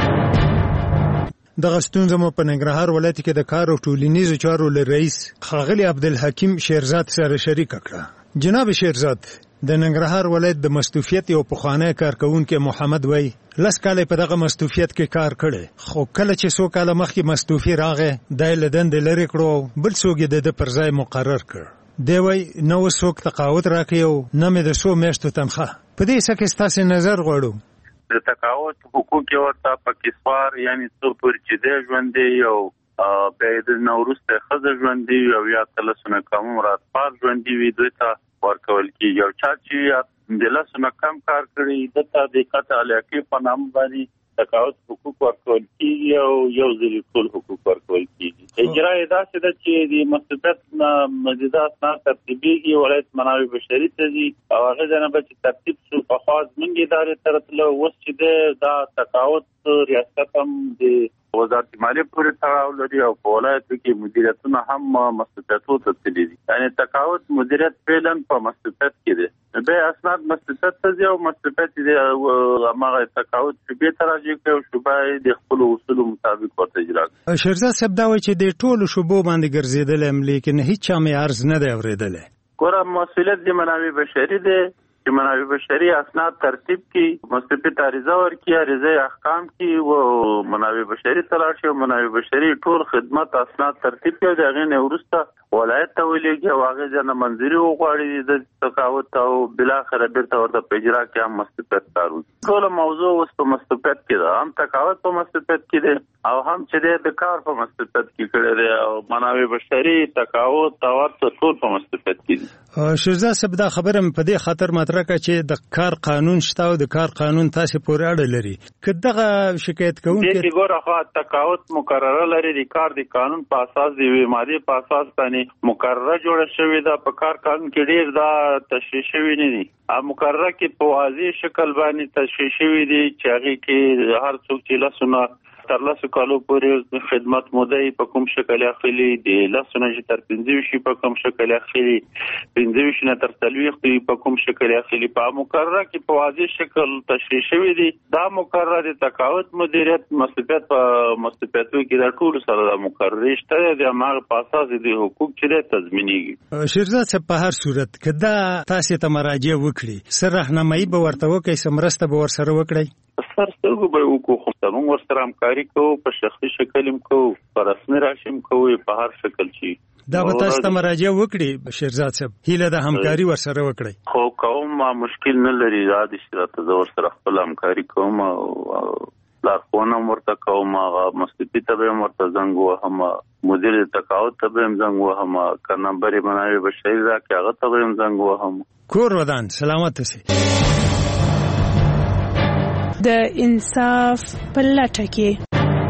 دغه ستونزه مو په ننګرهار ولایت کې د کار او ټولنیزو چارو له رئیس ښاغلي عبدالحکیم شیرزاد سره شریک کړه جناب شیرزاد د ننګرهار ولایت د مستوفیت یو پخوانی کارکونکي محمد وای لس کاله په دغه مستوفیت کې کار کړي خو کله چې څو کاله مخکې مستوفي راغې د لدن د لری کړو بل څوک د پر ځای مقرر کړ دی وای نو څوک تقاعد راکیو نه مې د څو میاشتو تنخواه په دې څه کې تاسو نظر غواړو د تقاعد حقوق ورته پکې سوار یعنی څو پر چې د ژوندې یو به د نوروسته خزه ژوندې او یا تلسونه کوم راتپار ژوندې وي دوی ته ورکول کیږي او چا چې د لاسونه کم کار کړی دته د قطع علاقې په نام باندې تقاعد حقوق ورکول کیږي او یو ځل ټول حقوق ورکول کیږي اجرا ادا شته چې د مستبد مزیدات نه ترتیبيږي ولایت منابع بشري ته دي او هغه جنبه چې ترتیب شو په خاص منګي ادارې ترتله وس چې دا تقاعد ریاست هم د وزارت مالیه پورې تړاو لري او په ولایت کې مدیریتونه هم مستبدو ته تللي دي یعنی تقاعد مدیریت فعلا په مستبد کې دي به اسناد مستبد ته دي او مستبد دي هغه تقاعد چې به تراجع کوي شوبای د خپل اصول مطابق ورته اجرا کوي شیرزاد صاحب دا وایي چې د ټولو شوبو باندې ګرځیدل هم لیکن هیڅ چا مې عرض نه دی اوریدل ګوره مسؤلیت د منابع بشري دی چې منابع بشري اسناد ترتیب کی مستفید عریضه ورکی عریضه احکام کی و منابع بشري تلاش او منابع بشري ټول خدمات اسناد ترتیب کوي دا غي نه ورسته ولایت ته ولېږي او هغه ځنه منځري وغواړي د تقاعد او بل اخر بیرته ورته پېجرا کې هم مستفید کارو ټول موضوع اوس په مستفید کې ده هم تقاعد په مستفید کې ده او هم چې د کار په مستفید کې کړي ده او منابع بشري تقاعد توات ټول په مستفید کې دي شیرزاد صاحب دا خبره په دې خاطر مطرح کړه چې د کار قانون شته او د کار قانون تاسو پورې اړه لري کداغه شکایت کوونکی دې ګوره خو تقاعد مقرره لري د کار د قانون په اساس دی ماده په اساس باندې مقرره جوړه شوې ده په کار قانون کې ډیر دا تشریح شوی نه دي ا مقرره کې په واضح شکل باندې تشریح شوی دي چې هغه کې هر څوک چې لاسونه تر لاسو کالو پورې خدمت موده په کوم شکل اخلي د لاسونه چې تر پنځه شي په کوم شکل اخلي پنځه شي نه تر څلوي په کوم شکل اخلي په مقرره کې په واضح شکل تشریح شوی دي دا مقرره د تقاعد مدیریت مسؤلیت په مستفیدو کې د ټول سره د مقرره شته د امر په اساس د حقوق چې تضمینېږي شیرزاد صاحب په هر صورت کدا تاسو ته مراجعه وکړي سره راهنمایي به ورته وکړي سمرسته به ورسره وکړي سر سترګو به وکړو خو موږ ورسره همکاري کوو په شخصي شکل هم کوو په رسمي راشم کوو په هر شکل شي دا به تاسو ته مراجعه وکړي شیرزاد صاحب هیله د همکاري ورسره وکړي خو کوم مشکل نه لري دا د شرط زه ورسره خپل همکاري کوم او لارښوونه ورته کوم هغه مستفید ته به ورته زنګ وهم مدیر تقاعد ته به زنګ وهم که نمبر منابع بشري راکړي هغه ته به زنګ وهم کور ودان سلامت اوسئ د انصاف په لټه کې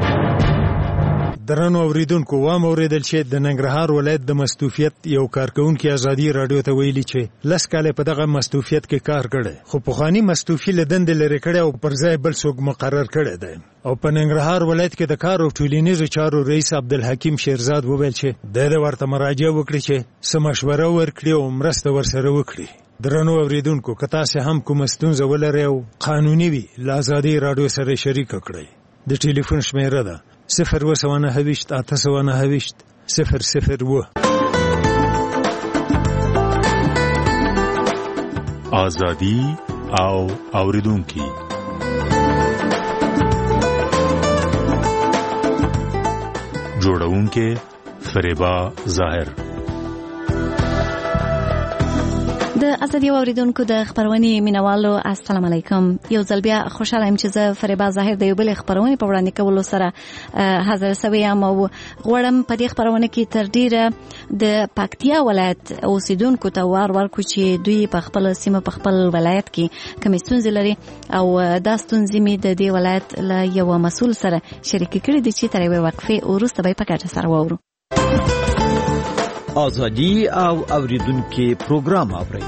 درنو اوریدونکو وام اوریدل چې د ننګرهار ولایت د مستوفیت یو کارکونکي ازادي رادیو ته ویلي چې لس کاله په دغه مستوفیت کې کار کړي خو پخوانی مستوفي له دندې لري کړي او پر ځای بل څوک مقرر کړي دی او په ننګرهار ولایت کې د کار او ټولنیزو چارو رئیس عبدالحکیم شیرزاد وویل چې د ورته مراجعه وکړي چې سم مشوره ورکړي او مرسته ورسره وکړي درنو اوریدونکو که تاسو هم کوم ستونزه ولرئ او قانوني وي له ازادي رادیو سره شریک کړئ د ټلیفون شمیره ده صفر و سوانه هویشت اته سوانه هویشت صفر صفر و ازادي او اوریدونکي. جوړونکي فریبا ظاهر. د ازادي اوریدونکو د خبرونې مینوالو السلام علیکم. یو ځل بیا خوشاله یم چې زه فریبا ظاهر د یو بل خبرونې په وړاندې کولو سره حاضر شوی یم او غواړم په دې خبرونه کې تر ډیره د پکتیا ولایت اوسیدونکو ته وار ورکړو چې دوی په خپل سیمه په خپل ولایت کې کومې ستونزې لري او دا ستونزې مې د دې ولایت له یو مسؤل سره شریک کړي دي چې تر یوې وقفې وروسته به یې په ګډه سره واورو. ازادي او اوریدونکو پروګرام اوري.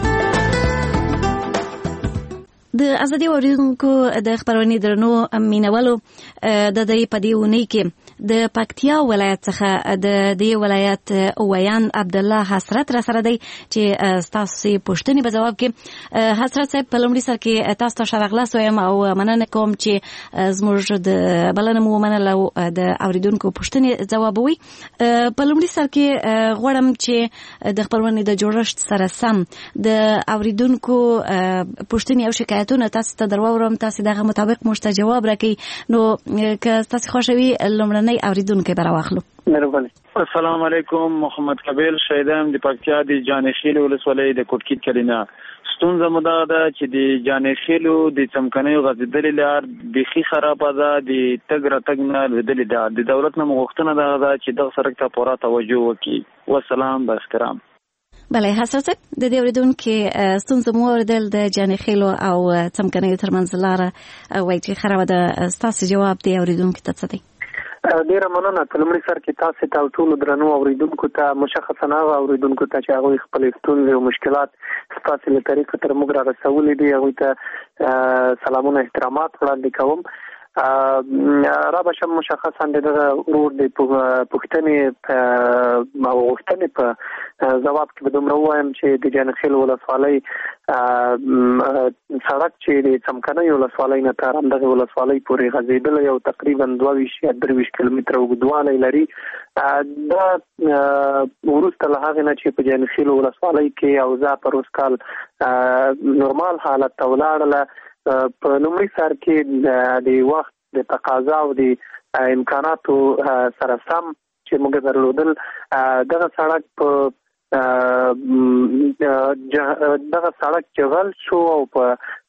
د ازادي اوریدونکو د خبرونې درنو مینوالو د دې په دې ونې کې د پکتیا ولایت څخه د دې ولایت ویان عبد الله حسرت را سره دی چې تاسو پوښتنې په جواب کې حسرت صاحب په لومړي سر کې تاسو ته شرغلاس وایم او مننه کوم چې زموږ د بلنه مو منله د اوریدونکو پوښتنې جوابوي. په لومړي سر کې غواړم چې د خبرونې د جوړښت سره سم د اوریدونکو پوښتنې او شکایت تاسو ته درواورم، تاسو دغه مطابق موږ ته جواب راکړئ. نو که تاسو خوښوي لومړنی اوریدونکو به راواخلو. مهرباني. السلام علیکم. محمد کبیل شهیدم د پکتیا د جانخیل ولسوالۍ د کوټکیټ کلینا. ستونزه مو دا ده چې د جانخیلو د څمکنیو غځېدلې لار بیخي خرابه ده، د تګ راتګ نه لوېدلې ده. د دولت نه غوښتنه دا ده چې دغه سړک ته پوره توجه وکړي. والسلام باحترام. بله حسرت صاحب د دې اوریدونکو ستونزه مو اوریدل د جانخیلو او څمکنیو ترمنځ لاره وایي چې خرابه ده. ستاسو جواب د اوریدونکو ته څه دی؟ ډیره مننه. په لومړي سر کې تاسو ته ټول درنو اوریدونکو ته مشخصا هغه اوریدونکو ته چې هغه خپل ستونزې او مشکلات ستاسو له طریقې تر موږ را رسولې دي هغه ته سلامونه احترامات وړاندې کوم. را بشم مشخصا دغه ورور د پښتنې او غوښتنې په جواب کې به دومره وایم چې د جانخیل ولسوالۍ سړک چې د څمکنیو ولسوالۍ نه تر همدغه ولسوالۍ پورې غځېدلی او تقریبا دوه ویشت یا درې ویشت کیلومتره اوږدوالی لري. دا وروسته له هغې نه چې په جانخیل ولسوالۍ کې اوضاع پر اوس کال نورمال حالت ته ولاړله، په لومړي سر کې د وخت د تقاضا او د امکاناتو سره سم چې موږ درلودل دغه سړک په دغه سړک جغل شو او په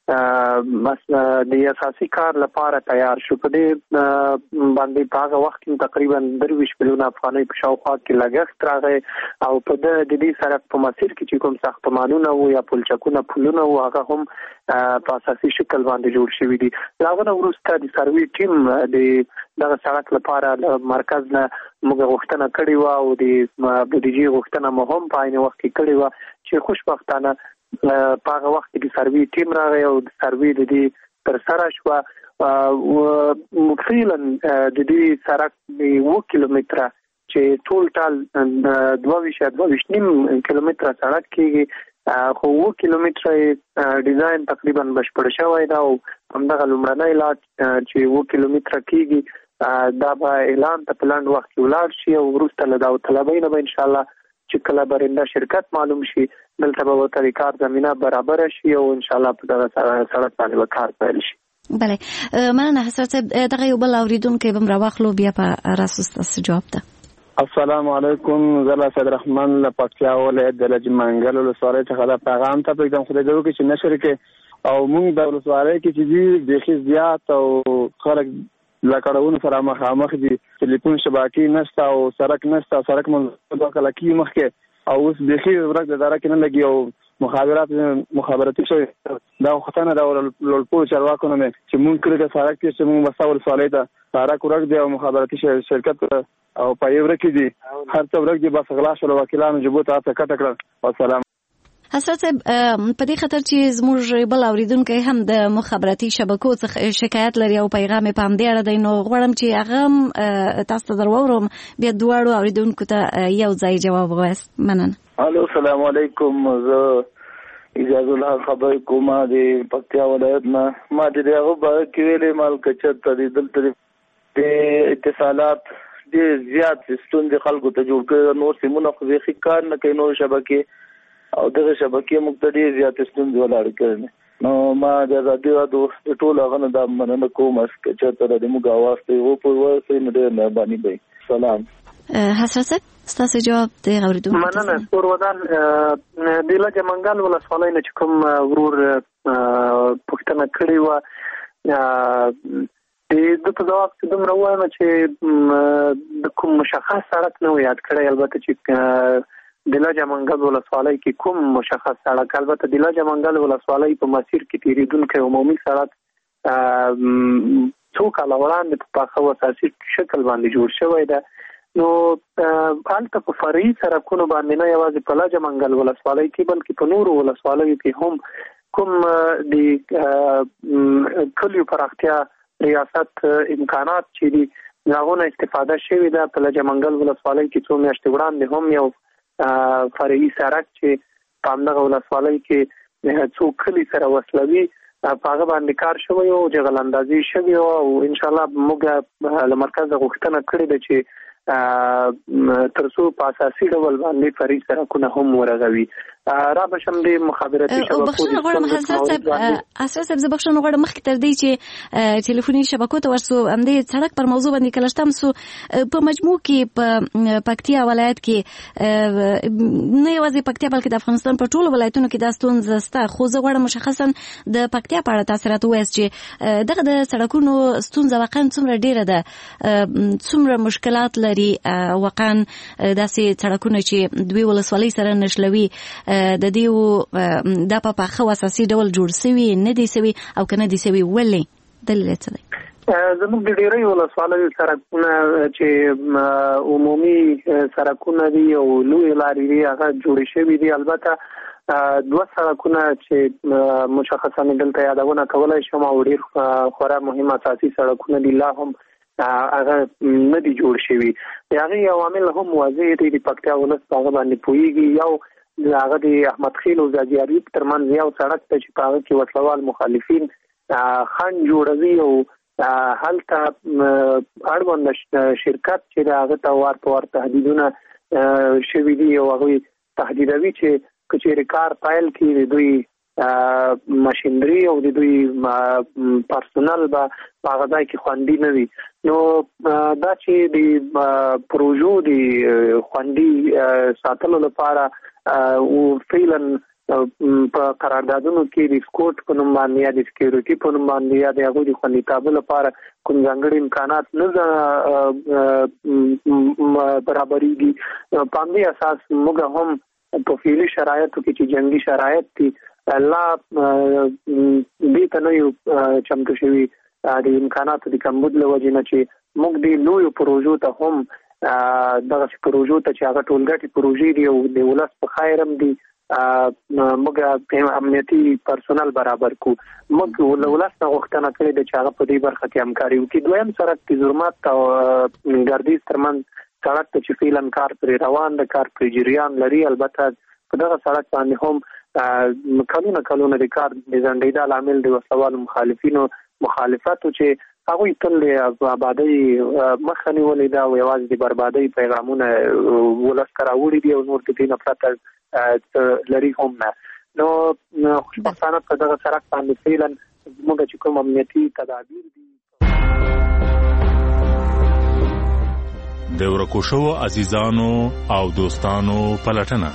د اساسي کار لپاره تیار شو. په دې باندې په هغه وخت کې تقریبا درې ویشت میلیونه افغانۍ په شاوخوا کې لګښت راغی او په د دې سړک په مسیر کې چې کوم ساختمانونه وو یا پلچکونه پلونه وو هغه هم په اساسي شکل باندې جوړ شوي دي. هغه نه وروسته د سروي ټیم د دغه سړک لپاره له مرکز نه موږ غوښتنه کړې وه او د بودیجې غوښتنه مو هم په عین وخت کې کړې وه چې خوشبختانه په هغه وخت کې د سروي ټیم راغی او د سروي د دې ترسره شوه. فعلا د دې سړک د اوه کیلومتره چې ټول ټال دوه ویشت دوه ویشت نیم کیلومتره سړک کېږي، خو اوه کیلومتره ډیزاین تقریبا بشپړ شوی ده او همدغه لومړنی لاټ چې اوه کیلومتره کېږي دا به اعلان ته په لنډ وخت کې ولاړ شي او وروسته له داوطلبۍ نه به انشاءالله چې کله برنده شرکت معلوم شي دلته به ورته د کار زمینه برابره شي او انشاءالله په دغه سړک باندې به کار پیل شي. بله مننه حسرت صاحب. دغه یو بل اوریدونکی به م راواخلو بیا په راسو ستاسو جواب ته. السلام علیکم. زه له سید رحمان له پکتیا ولایت د لج منګل ولسوالۍ څخه دا پیغام ته پرېږدم خدای دې وکړي چې نشر کې او موږ د ولسوالۍ کې چې دي بیخي زیات او خلک له کړهونو سره مخامخ دي. ټلیفون شبکې نشته او سړک نشته. سړک مو دوه کاله کېږي مخکې او اوس بیخي ورځ د داره کې نه لګي او مخابرات مخابراتي شوي دا غوښتنه ده لوړپوړو چارواکو نه چې مونږ کلي ته سړک کې چې مونږ بسته ولسوالۍ ته سړک ورک دی او مخابراتي شرکت او پایې ورکې دي هر څه ورک دي بس غلا شول وکیلانو جبو ته هڅه کټه کړه. والسلام. حسرت صاحب په دې خاطر چې زموږ بل اوریدونکي هم د مخابراتي شبکو څخه شکایت لري او پیغام یې په همدې اړه دی، نو غواړم چې هغه تاسو ته درواورم بیا دواړو اوریدونکو ته یو ځای جواب ووایاست. مننه. الو السلام علیکم. زه اجازه الله خبر کوم د پکتیا ولایت نه. ما د هغه باره کې ویلې مال کچت ته دلته د اتصالات ډېر زیات ستونزې خلکو ته جوړ کړي. نور سیمونه خو بیخي کار نه کوي، نور شبکې او دغه شبکې موږ ته ډېر زیاتې ستونزې ولاړې کړې نو ما د ازادي راډیو د ټولو هغه نه دا مننه کوم چې چېرته د موږ اواز ته وپورئ نو ډېر مهرباني به سلام. حسرت صاحب ستاسو جواب دی اوریدو. مننه. تور ودان د لجه منګل ولسوالۍ نه چې کوم ورور پوښتنه کړې وه د په ځواب کې دومره وایم چې د کوم مشخص سړک نه و یاد کړی، البته چې د لجه منګل ولسوالۍ کې کوم مشخص سړک، البته د لجه منګل ولسوالۍ په مسیر کې تېرېدونکی عمومي سړک څو کاله وړاندې په پاخه او اساسي شکل باندې جوړ شوی ده. نو هلته په فرعي سړکونو باندې نه یوازې په لجه منګل ولسوالۍ کې بلکې په نورو ولسوالیو کې هم کوم د کلیو پراختیا ریاست امکانات چې دي هغونه استفاده شوې ده. په لجه منګل ولسوالۍ کې څو میاشتې وړاندې هم یو فرعي سړک چې په همدغه ولسوالۍ کې څو کلي سره وصلوي په هغه باندې کار شوی او جغل اندازي شوی او انشاءالله موږ له مرکزه غوښتنه کړې ده چې ترڅو په اساسي ډول باندې فرعي سړکونه هم ورغوي. را بشم د مخابراتي شبکو بخښنه غواړم حضرت صاحب، اساس صاحب زه بخښنه غواړم مخکې تر دې چې ټلیفوني شبکو ته ورسو همدې سړک پر موضوع باندې کله شتم سو په مجموع کې په پکتیا ولایت کې نه یوازې پکتیا بلکې د افغانستان په ټولو ولایتونو کې دا ستونزه شته، خو زه غواړم مشخصا د پکتیا په اړه تاسو راته ووایاست چې دغه د سړکونو ستونزه واقعا څومره ډیره ده، څومره مشکلات لري، واقعا داسې سړکونه چې دوی ولسوالۍ سره نښلوي د دې دا په پاخه اساسي ډول جوړ سوي نه دي سوي او کنه دي سوي ولې دلیل څه دی؟ زموږ د ډیری ولسوالیو سړکونه چې عمومي سړکونه دي او لوی لارې دي هغه جوړې شوي دي. البته دوه سړکونه چې مشخصا دلته یادونه کولی شم او ډیر خورا مهم اساسي سړکونه دي لا هم هغه نه دي جوړ شوي. د هغې عوامل هم واضح دي، د پکتیا ولس په هغه باندې پوهېږي. یو هغه د احمد خیل او زاجیاري ترمنځ یو سړک ته چې په هغه کې وسلوال مخالفین خنډ جوړوي او هلته اړوند شرکت چې د هغه ته وار په وار تهدیدونه شوي دي او هغوی تهدیدوي چې که چېرې کار پیل کړي د دوی ماشینري او د دوی پرسونل به په هغه ځای کې خوندي نه وي. نو دا چې د پروژو د خوندي ساتلو لپاره او فعلا په قراردادونو کې د سکوټ په نوم باندې یا د سکیورټي په نوم باندې یا د هغوی د خوندیتابه لپاره کوم ځانګړي امکانات نه برابرېږي. په همدې اساس موږ هم په فعلي شرایطو کې چې جنګي شرایط دي لا دې ته نه یو چمتو شوي د امکاناتو د کمبود له وجې نه چې موږ د لویو پروژو ته هم دغه پروژو ته چې هغه ټولګټې پروژې دي او د ولس په خیر هم دي موږ امنیتي پرسونل برابر کو. موږ له ولس نه غوښتنه کړې ده چې هغه په دې برخه کې همکاري وکړي. دویم سړک د زرمات او ګردیز ترمنځ سړک ته چې فعلا کار پرې روان ده، کار پرې جریان لري. البته په دغه سړک باندې هم کلونه کلونه د کار د ځنډېدا لامل د وسلوالو مخالفینو مخالفتو چې هغوی تل د آبادۍ مخه نیولې ده او یوازې د بربادۍ پیغامونه ولس ته راوړي دي او نور د دې نه پرته لري هم نه. نو خوشبختانه په دغه سړک باندې فعلا زموږ چې کوم امنیتي تدابیر دي د ورکو شوو عزیزانو او دوستانو پلټنه.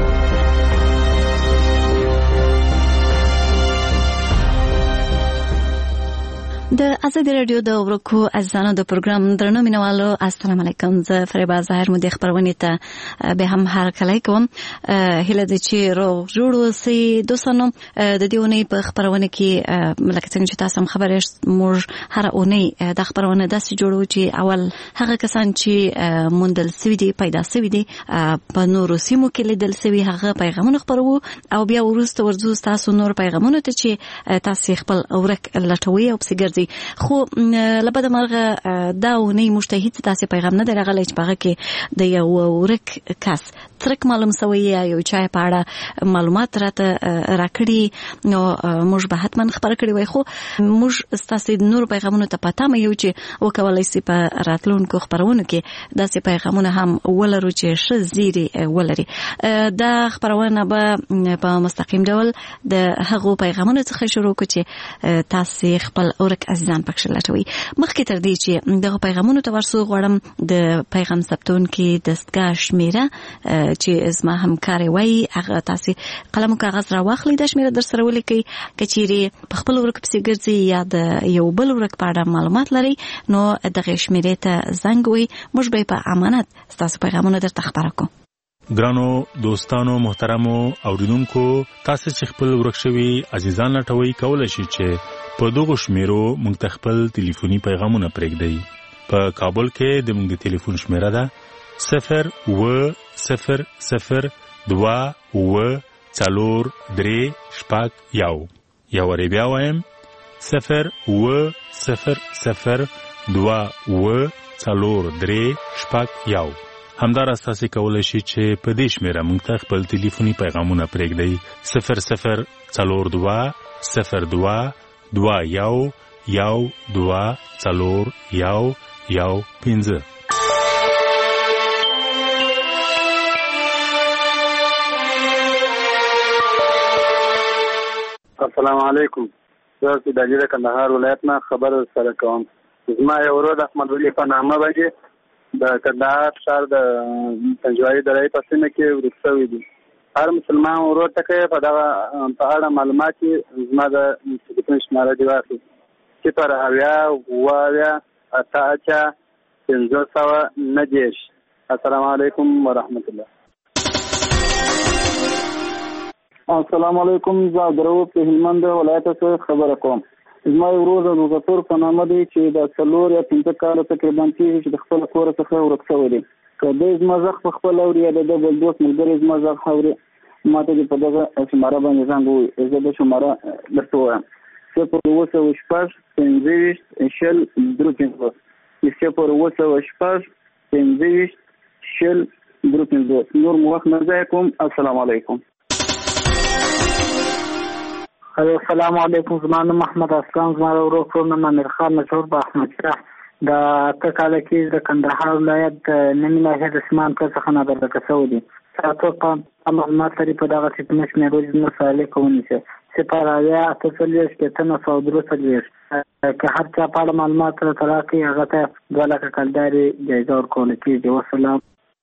د ازادي رادیو د ورکو عزیزانو د پروګرام درنو مینوالو السلام علیکم. زه فریبا ظاهر مو د خبرونې ته به هم هرکلی کوم. هیله ده چې روغ جوړ اوسئ دوستانو. د دې اونۍ په خبرونه کې لکه څنګه چې تاسو هم خبر یاست موږ هر اونۍ د خبرونه داسې جوړو چې اول هغه کسان چې موندل سوي دي پیدا سوي دي په نورو سیمو کې لیدل سوي هغه پیغامونه خبرو او بیا وروسته ورځو تاسو نور پیغامونه ته چې تاسو خپل اورک لټوي او پسې ګرځي لري خو لبد مرغه دا ونی مشتهید تاسو پیغام نه درغلی چې پغه کې د یو ورک کس ترک معلوم سوی یو چای پاړه معلومات راته راکړي نو موږ به حتما خبر کړی وای خو موږ تاسو د نور پیغامونو ته پتا مې یو چې وکولای سي په راتلونکو خبرونه کې داسې پیغامونه هم ولرو چې ش زیری ولري دا خبرونه به په مستقیم ډول د هغو پیغامونو څخه شروع کړو چې تاسو خپل اورک عزیزان پکښ لټوي مخکې تر دې چې دغه پیغامونو ته ورسو غواړم د پیغام ثبتون کې دستګاه شمیره چې زما همکاري وای هغه تاسو قلم او کاغذ را واخلئ د شمیره در سره ولیکئ کچېری په خپل ورک پسې ګرځي یا د یو بل ورک په اړه معلومات لري نو دغه شمیره ته زنګ وي موږ به په امانت تاسو پیغامونه درته خبره کوو ګرانو دوستانو محترمو اوریدونکو تاسو چې خپل ورک شوي عزیزان لټوي کولای شئ چې په دغه شمیرو موږ خپل ټلیفوني پیغامونه پرېږدئ په کابل کې د موږ ټلیفون شمیره ده صفر و صفر صفر دوا و څلور درې شپږ یو یا ور بیا وایم صفر و صفر صفر دوا و څلور درې شپږ یو همدار تاسو کولای شئ چې په دې شمیره موږ ته خپل ټلیفوني پیغامونه پرېږدئ صفر صفر څلور دوا صفر دوا دوا یو یو دوا څلور یو یو پنځه السلام علیکم زه د جریده کندهار ولایت نه خبر سره کوم زما یو ورور احمد ولی په نامه باندې د کندهار ښار د پنجوایي درې په سیمه کې ورک شوی دی هر مسلمان ورور ته په دغه په اړه معلومات زما د ټلیفون شماره دی واخلي صفر اویا اویا اته اته پنځه سوه نه دېرش السلام علیکم ورحمت الله السلام علیکم زه درو په هلمند ولایت څخه خبره کوم زما ورور د مظفر په نامه دی چې د څلور یا پنځه کاله تقریبا کېږي چې د خپل کور څخه ورک شوی دی که دی زما غږ په خپل اوري یا د بل دوست ملګري زما غږ اوري ما ته په دغه شماره باندې زنګ ووایي زه د شماره درته وایم صفر اووه سوه شپږ پنځه ویشت شل درې پنځوس صفر اووه سوه شپږ پنځه ویشت شل درې پنځوس نور مو وخت نه ضایع کوم السلام علیکم السلام علیکم زما نوم محمد اسلام زما ورور کور نوم امیر خان مشهور په احمد شاه د اته کاله کې د کندهار ولایت د نومي ناحیې د سیمانکل څخه نابرده شوی دی تاسو په معلومات لري په دغه سیمه کې مې روز نو سوال کوونی چې صفر اویا اته څلوېښت شپېته نه سوه درې څلوېښت که هر چا په اړه معلومات راته راکړي هغه ته دوه لکه کلدارې جایزه ورکول کېږي وسلام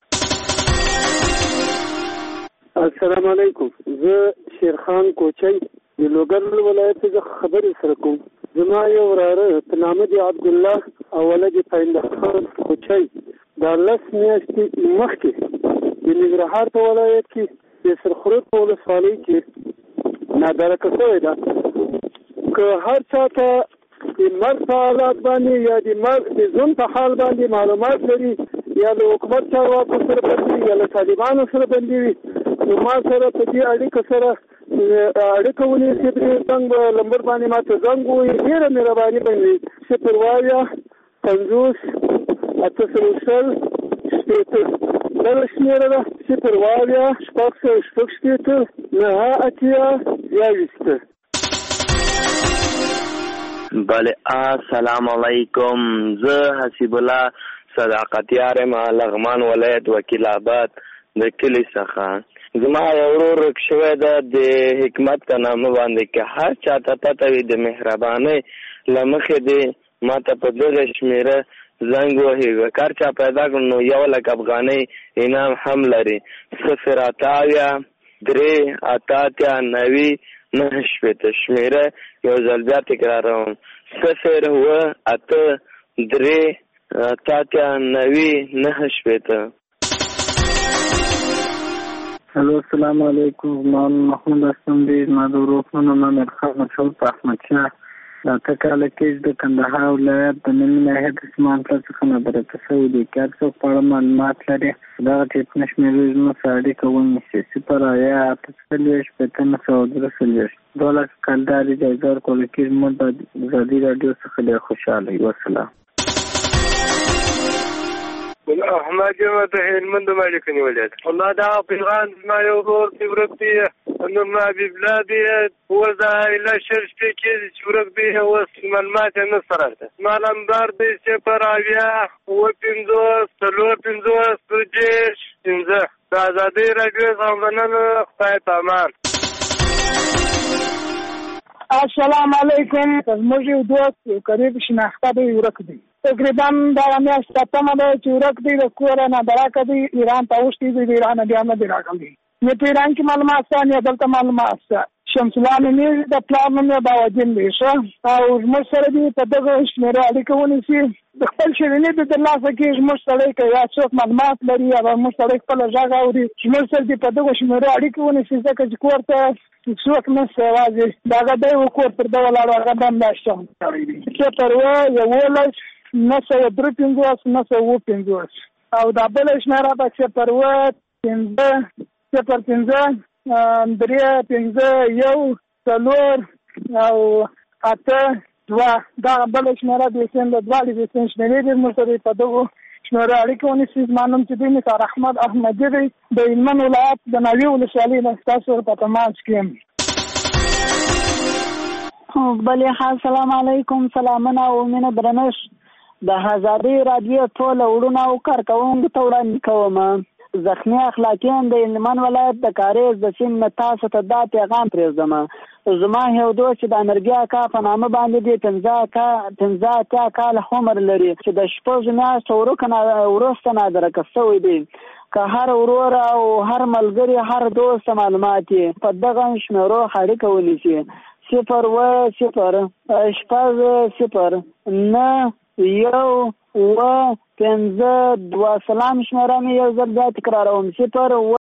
السلام علیکم زه شیرخان کوچی د لوګر ولایت څخه خبرې سره کوم زما یو وراره په نامه دی عبدالله او ولد پیندر خان کوچی دا لس میاشتې مخکې د ننګرهار په ولایت کې د سرخرود په ولسوالۍ کې نابرده شوی ده که هر چا ته د مرګ په حالات باندې یا د مرګ د ژوند په حال باندې معلومات لري یا له حکومت چارواکو سره بندي یا له طالبانو سره بندي وي نو ما سره په دې اړیکه سره اړیکه ونیسي درې څنګه لمبر باندې ما ته زنګ ووایي ډېره مهرباني به وي صفر اویا پنځوس اته سوه شل شپېته بله شمېره ده صفر اویا شپږ سوه شپږ شپېته نهه اتیا یاویشت بله السلام علیکم زه حسیب الله صداقتیار یم لغمان ولایت وکیل آباد د کلي څخه زما یو ورور ورک شوی ده د حکمت په نامه باندې که هر چا ته پته وي د مهربانۍ له مخې دی ما ته په دغه شمېره زنګ وهي که هر چا پیدا کړو نو یو لک افغانۍ انعام هم لري صفر اته اویا درې اته اتیا نوي نهه شپېته شمېره یو ځل بیا تکراروم صفر اوه اته درې اته اتیا نوي نهه شپېته هلو السلام علیکم زما محمود اسلم دی زما د ورور نوم امیر خان مشهور په احمد شاه د اته کاله کې د کندهار ولایت د نیمې ناحیې د سیمان پل څخه نابرابر شوي دي. که هر څوک په اړه معلومات لري دغه ټلیفون شمېرې زموږ سره اړیکه ونیسي. صفر اویا اته څلوېښت شپېته نهه سوه درې څلوېښت. دولس کلدار اجازه ورکول کېږي. موږ د ازادي راډیو څخه ډېر خوشحاله یو. وسلام. احمد یم د هلمند مالک نیولې ده. والله دا پیغام زما یو ورور دی ورک دی نوم حبیب الله دی. اوس دا ایله شل شپې کېږي چې ورک دی. اوس معلومات یې نه سره ده. زما نمبر دی صفر اویا اووه پنځوس څلور پنځوس دېرش پنځه. د ازادۍ راډیو څخه مننه. خدای په امان. السلام علیکم. زموږ یو دوست یو قریب شناخته دی ورک دی. تقریبا دا میاشت اتمه ده چې ورک دی. د کوره نه دراکه دی. ایران ته اوښتي دی. د ایران بیا نه دی راغلی. نه په ایران کې معلومات شته نه دلته معلومات شته. شمس الله نومېږي. د پلار نوم یې باودین دی. ښه او زموږ سره دي په دغه شمېره اړیکه ونیسي. د خپل شیریني د ترلاسه کې زموږ سړی که یا څوک معلومات لري یا زموږ سړی خپله غږ اوري زموږ سره دي په دغه شمېره اړیکه ونیسي. ځکه چې کور ته څوک نشته یوازې د هغه دی و کور تر ده ولاړ. هغه به همداسې هم کړی دي. صفر اووه یولس نهه سوه درې پنځوس نهه سوه اووه پنځوس. او دا بله شمېره ده صفر اووه پنځه صفر پنځه درې پنځه یو څلور او اته دوه. دا بله شمېره د حسین د دواړې د حسین شمېرې دي. موږ سره په دغو شمېرو اړیکه ونیسي. زما نوم چې دی نثار احمد احمدي دی. د هلمند ولایت د ناوې ولسوالۍ نه ستاسو سره په تماس کې یم. بلې ښه السلام علیکم. سلامونه او مینه درنښت. د ازادۍ راډیو ټوله وړونه او کارکوونکو ته وړاندې کوم. زخمي اخلاقیان د هلمند ولایت د کاریز د سیند نه تاسو ته دا پیغام پرېږدم. زما یو دوست چې د امرګي اکا په نامه باندې دی پنځه اتیا کاله عمر لري چې د شپږو میاشتو وروسته نادرکه شوی دی. که هر ورور او هر ملګري هر دوست معلومات یې په دغه شمېرو اړیکه ونیسي. صفر اووه صفر شپږ صفر نه یو اووه پنځه دوه. سلام شمېره مې یو ځل بیا تکراروم. صفر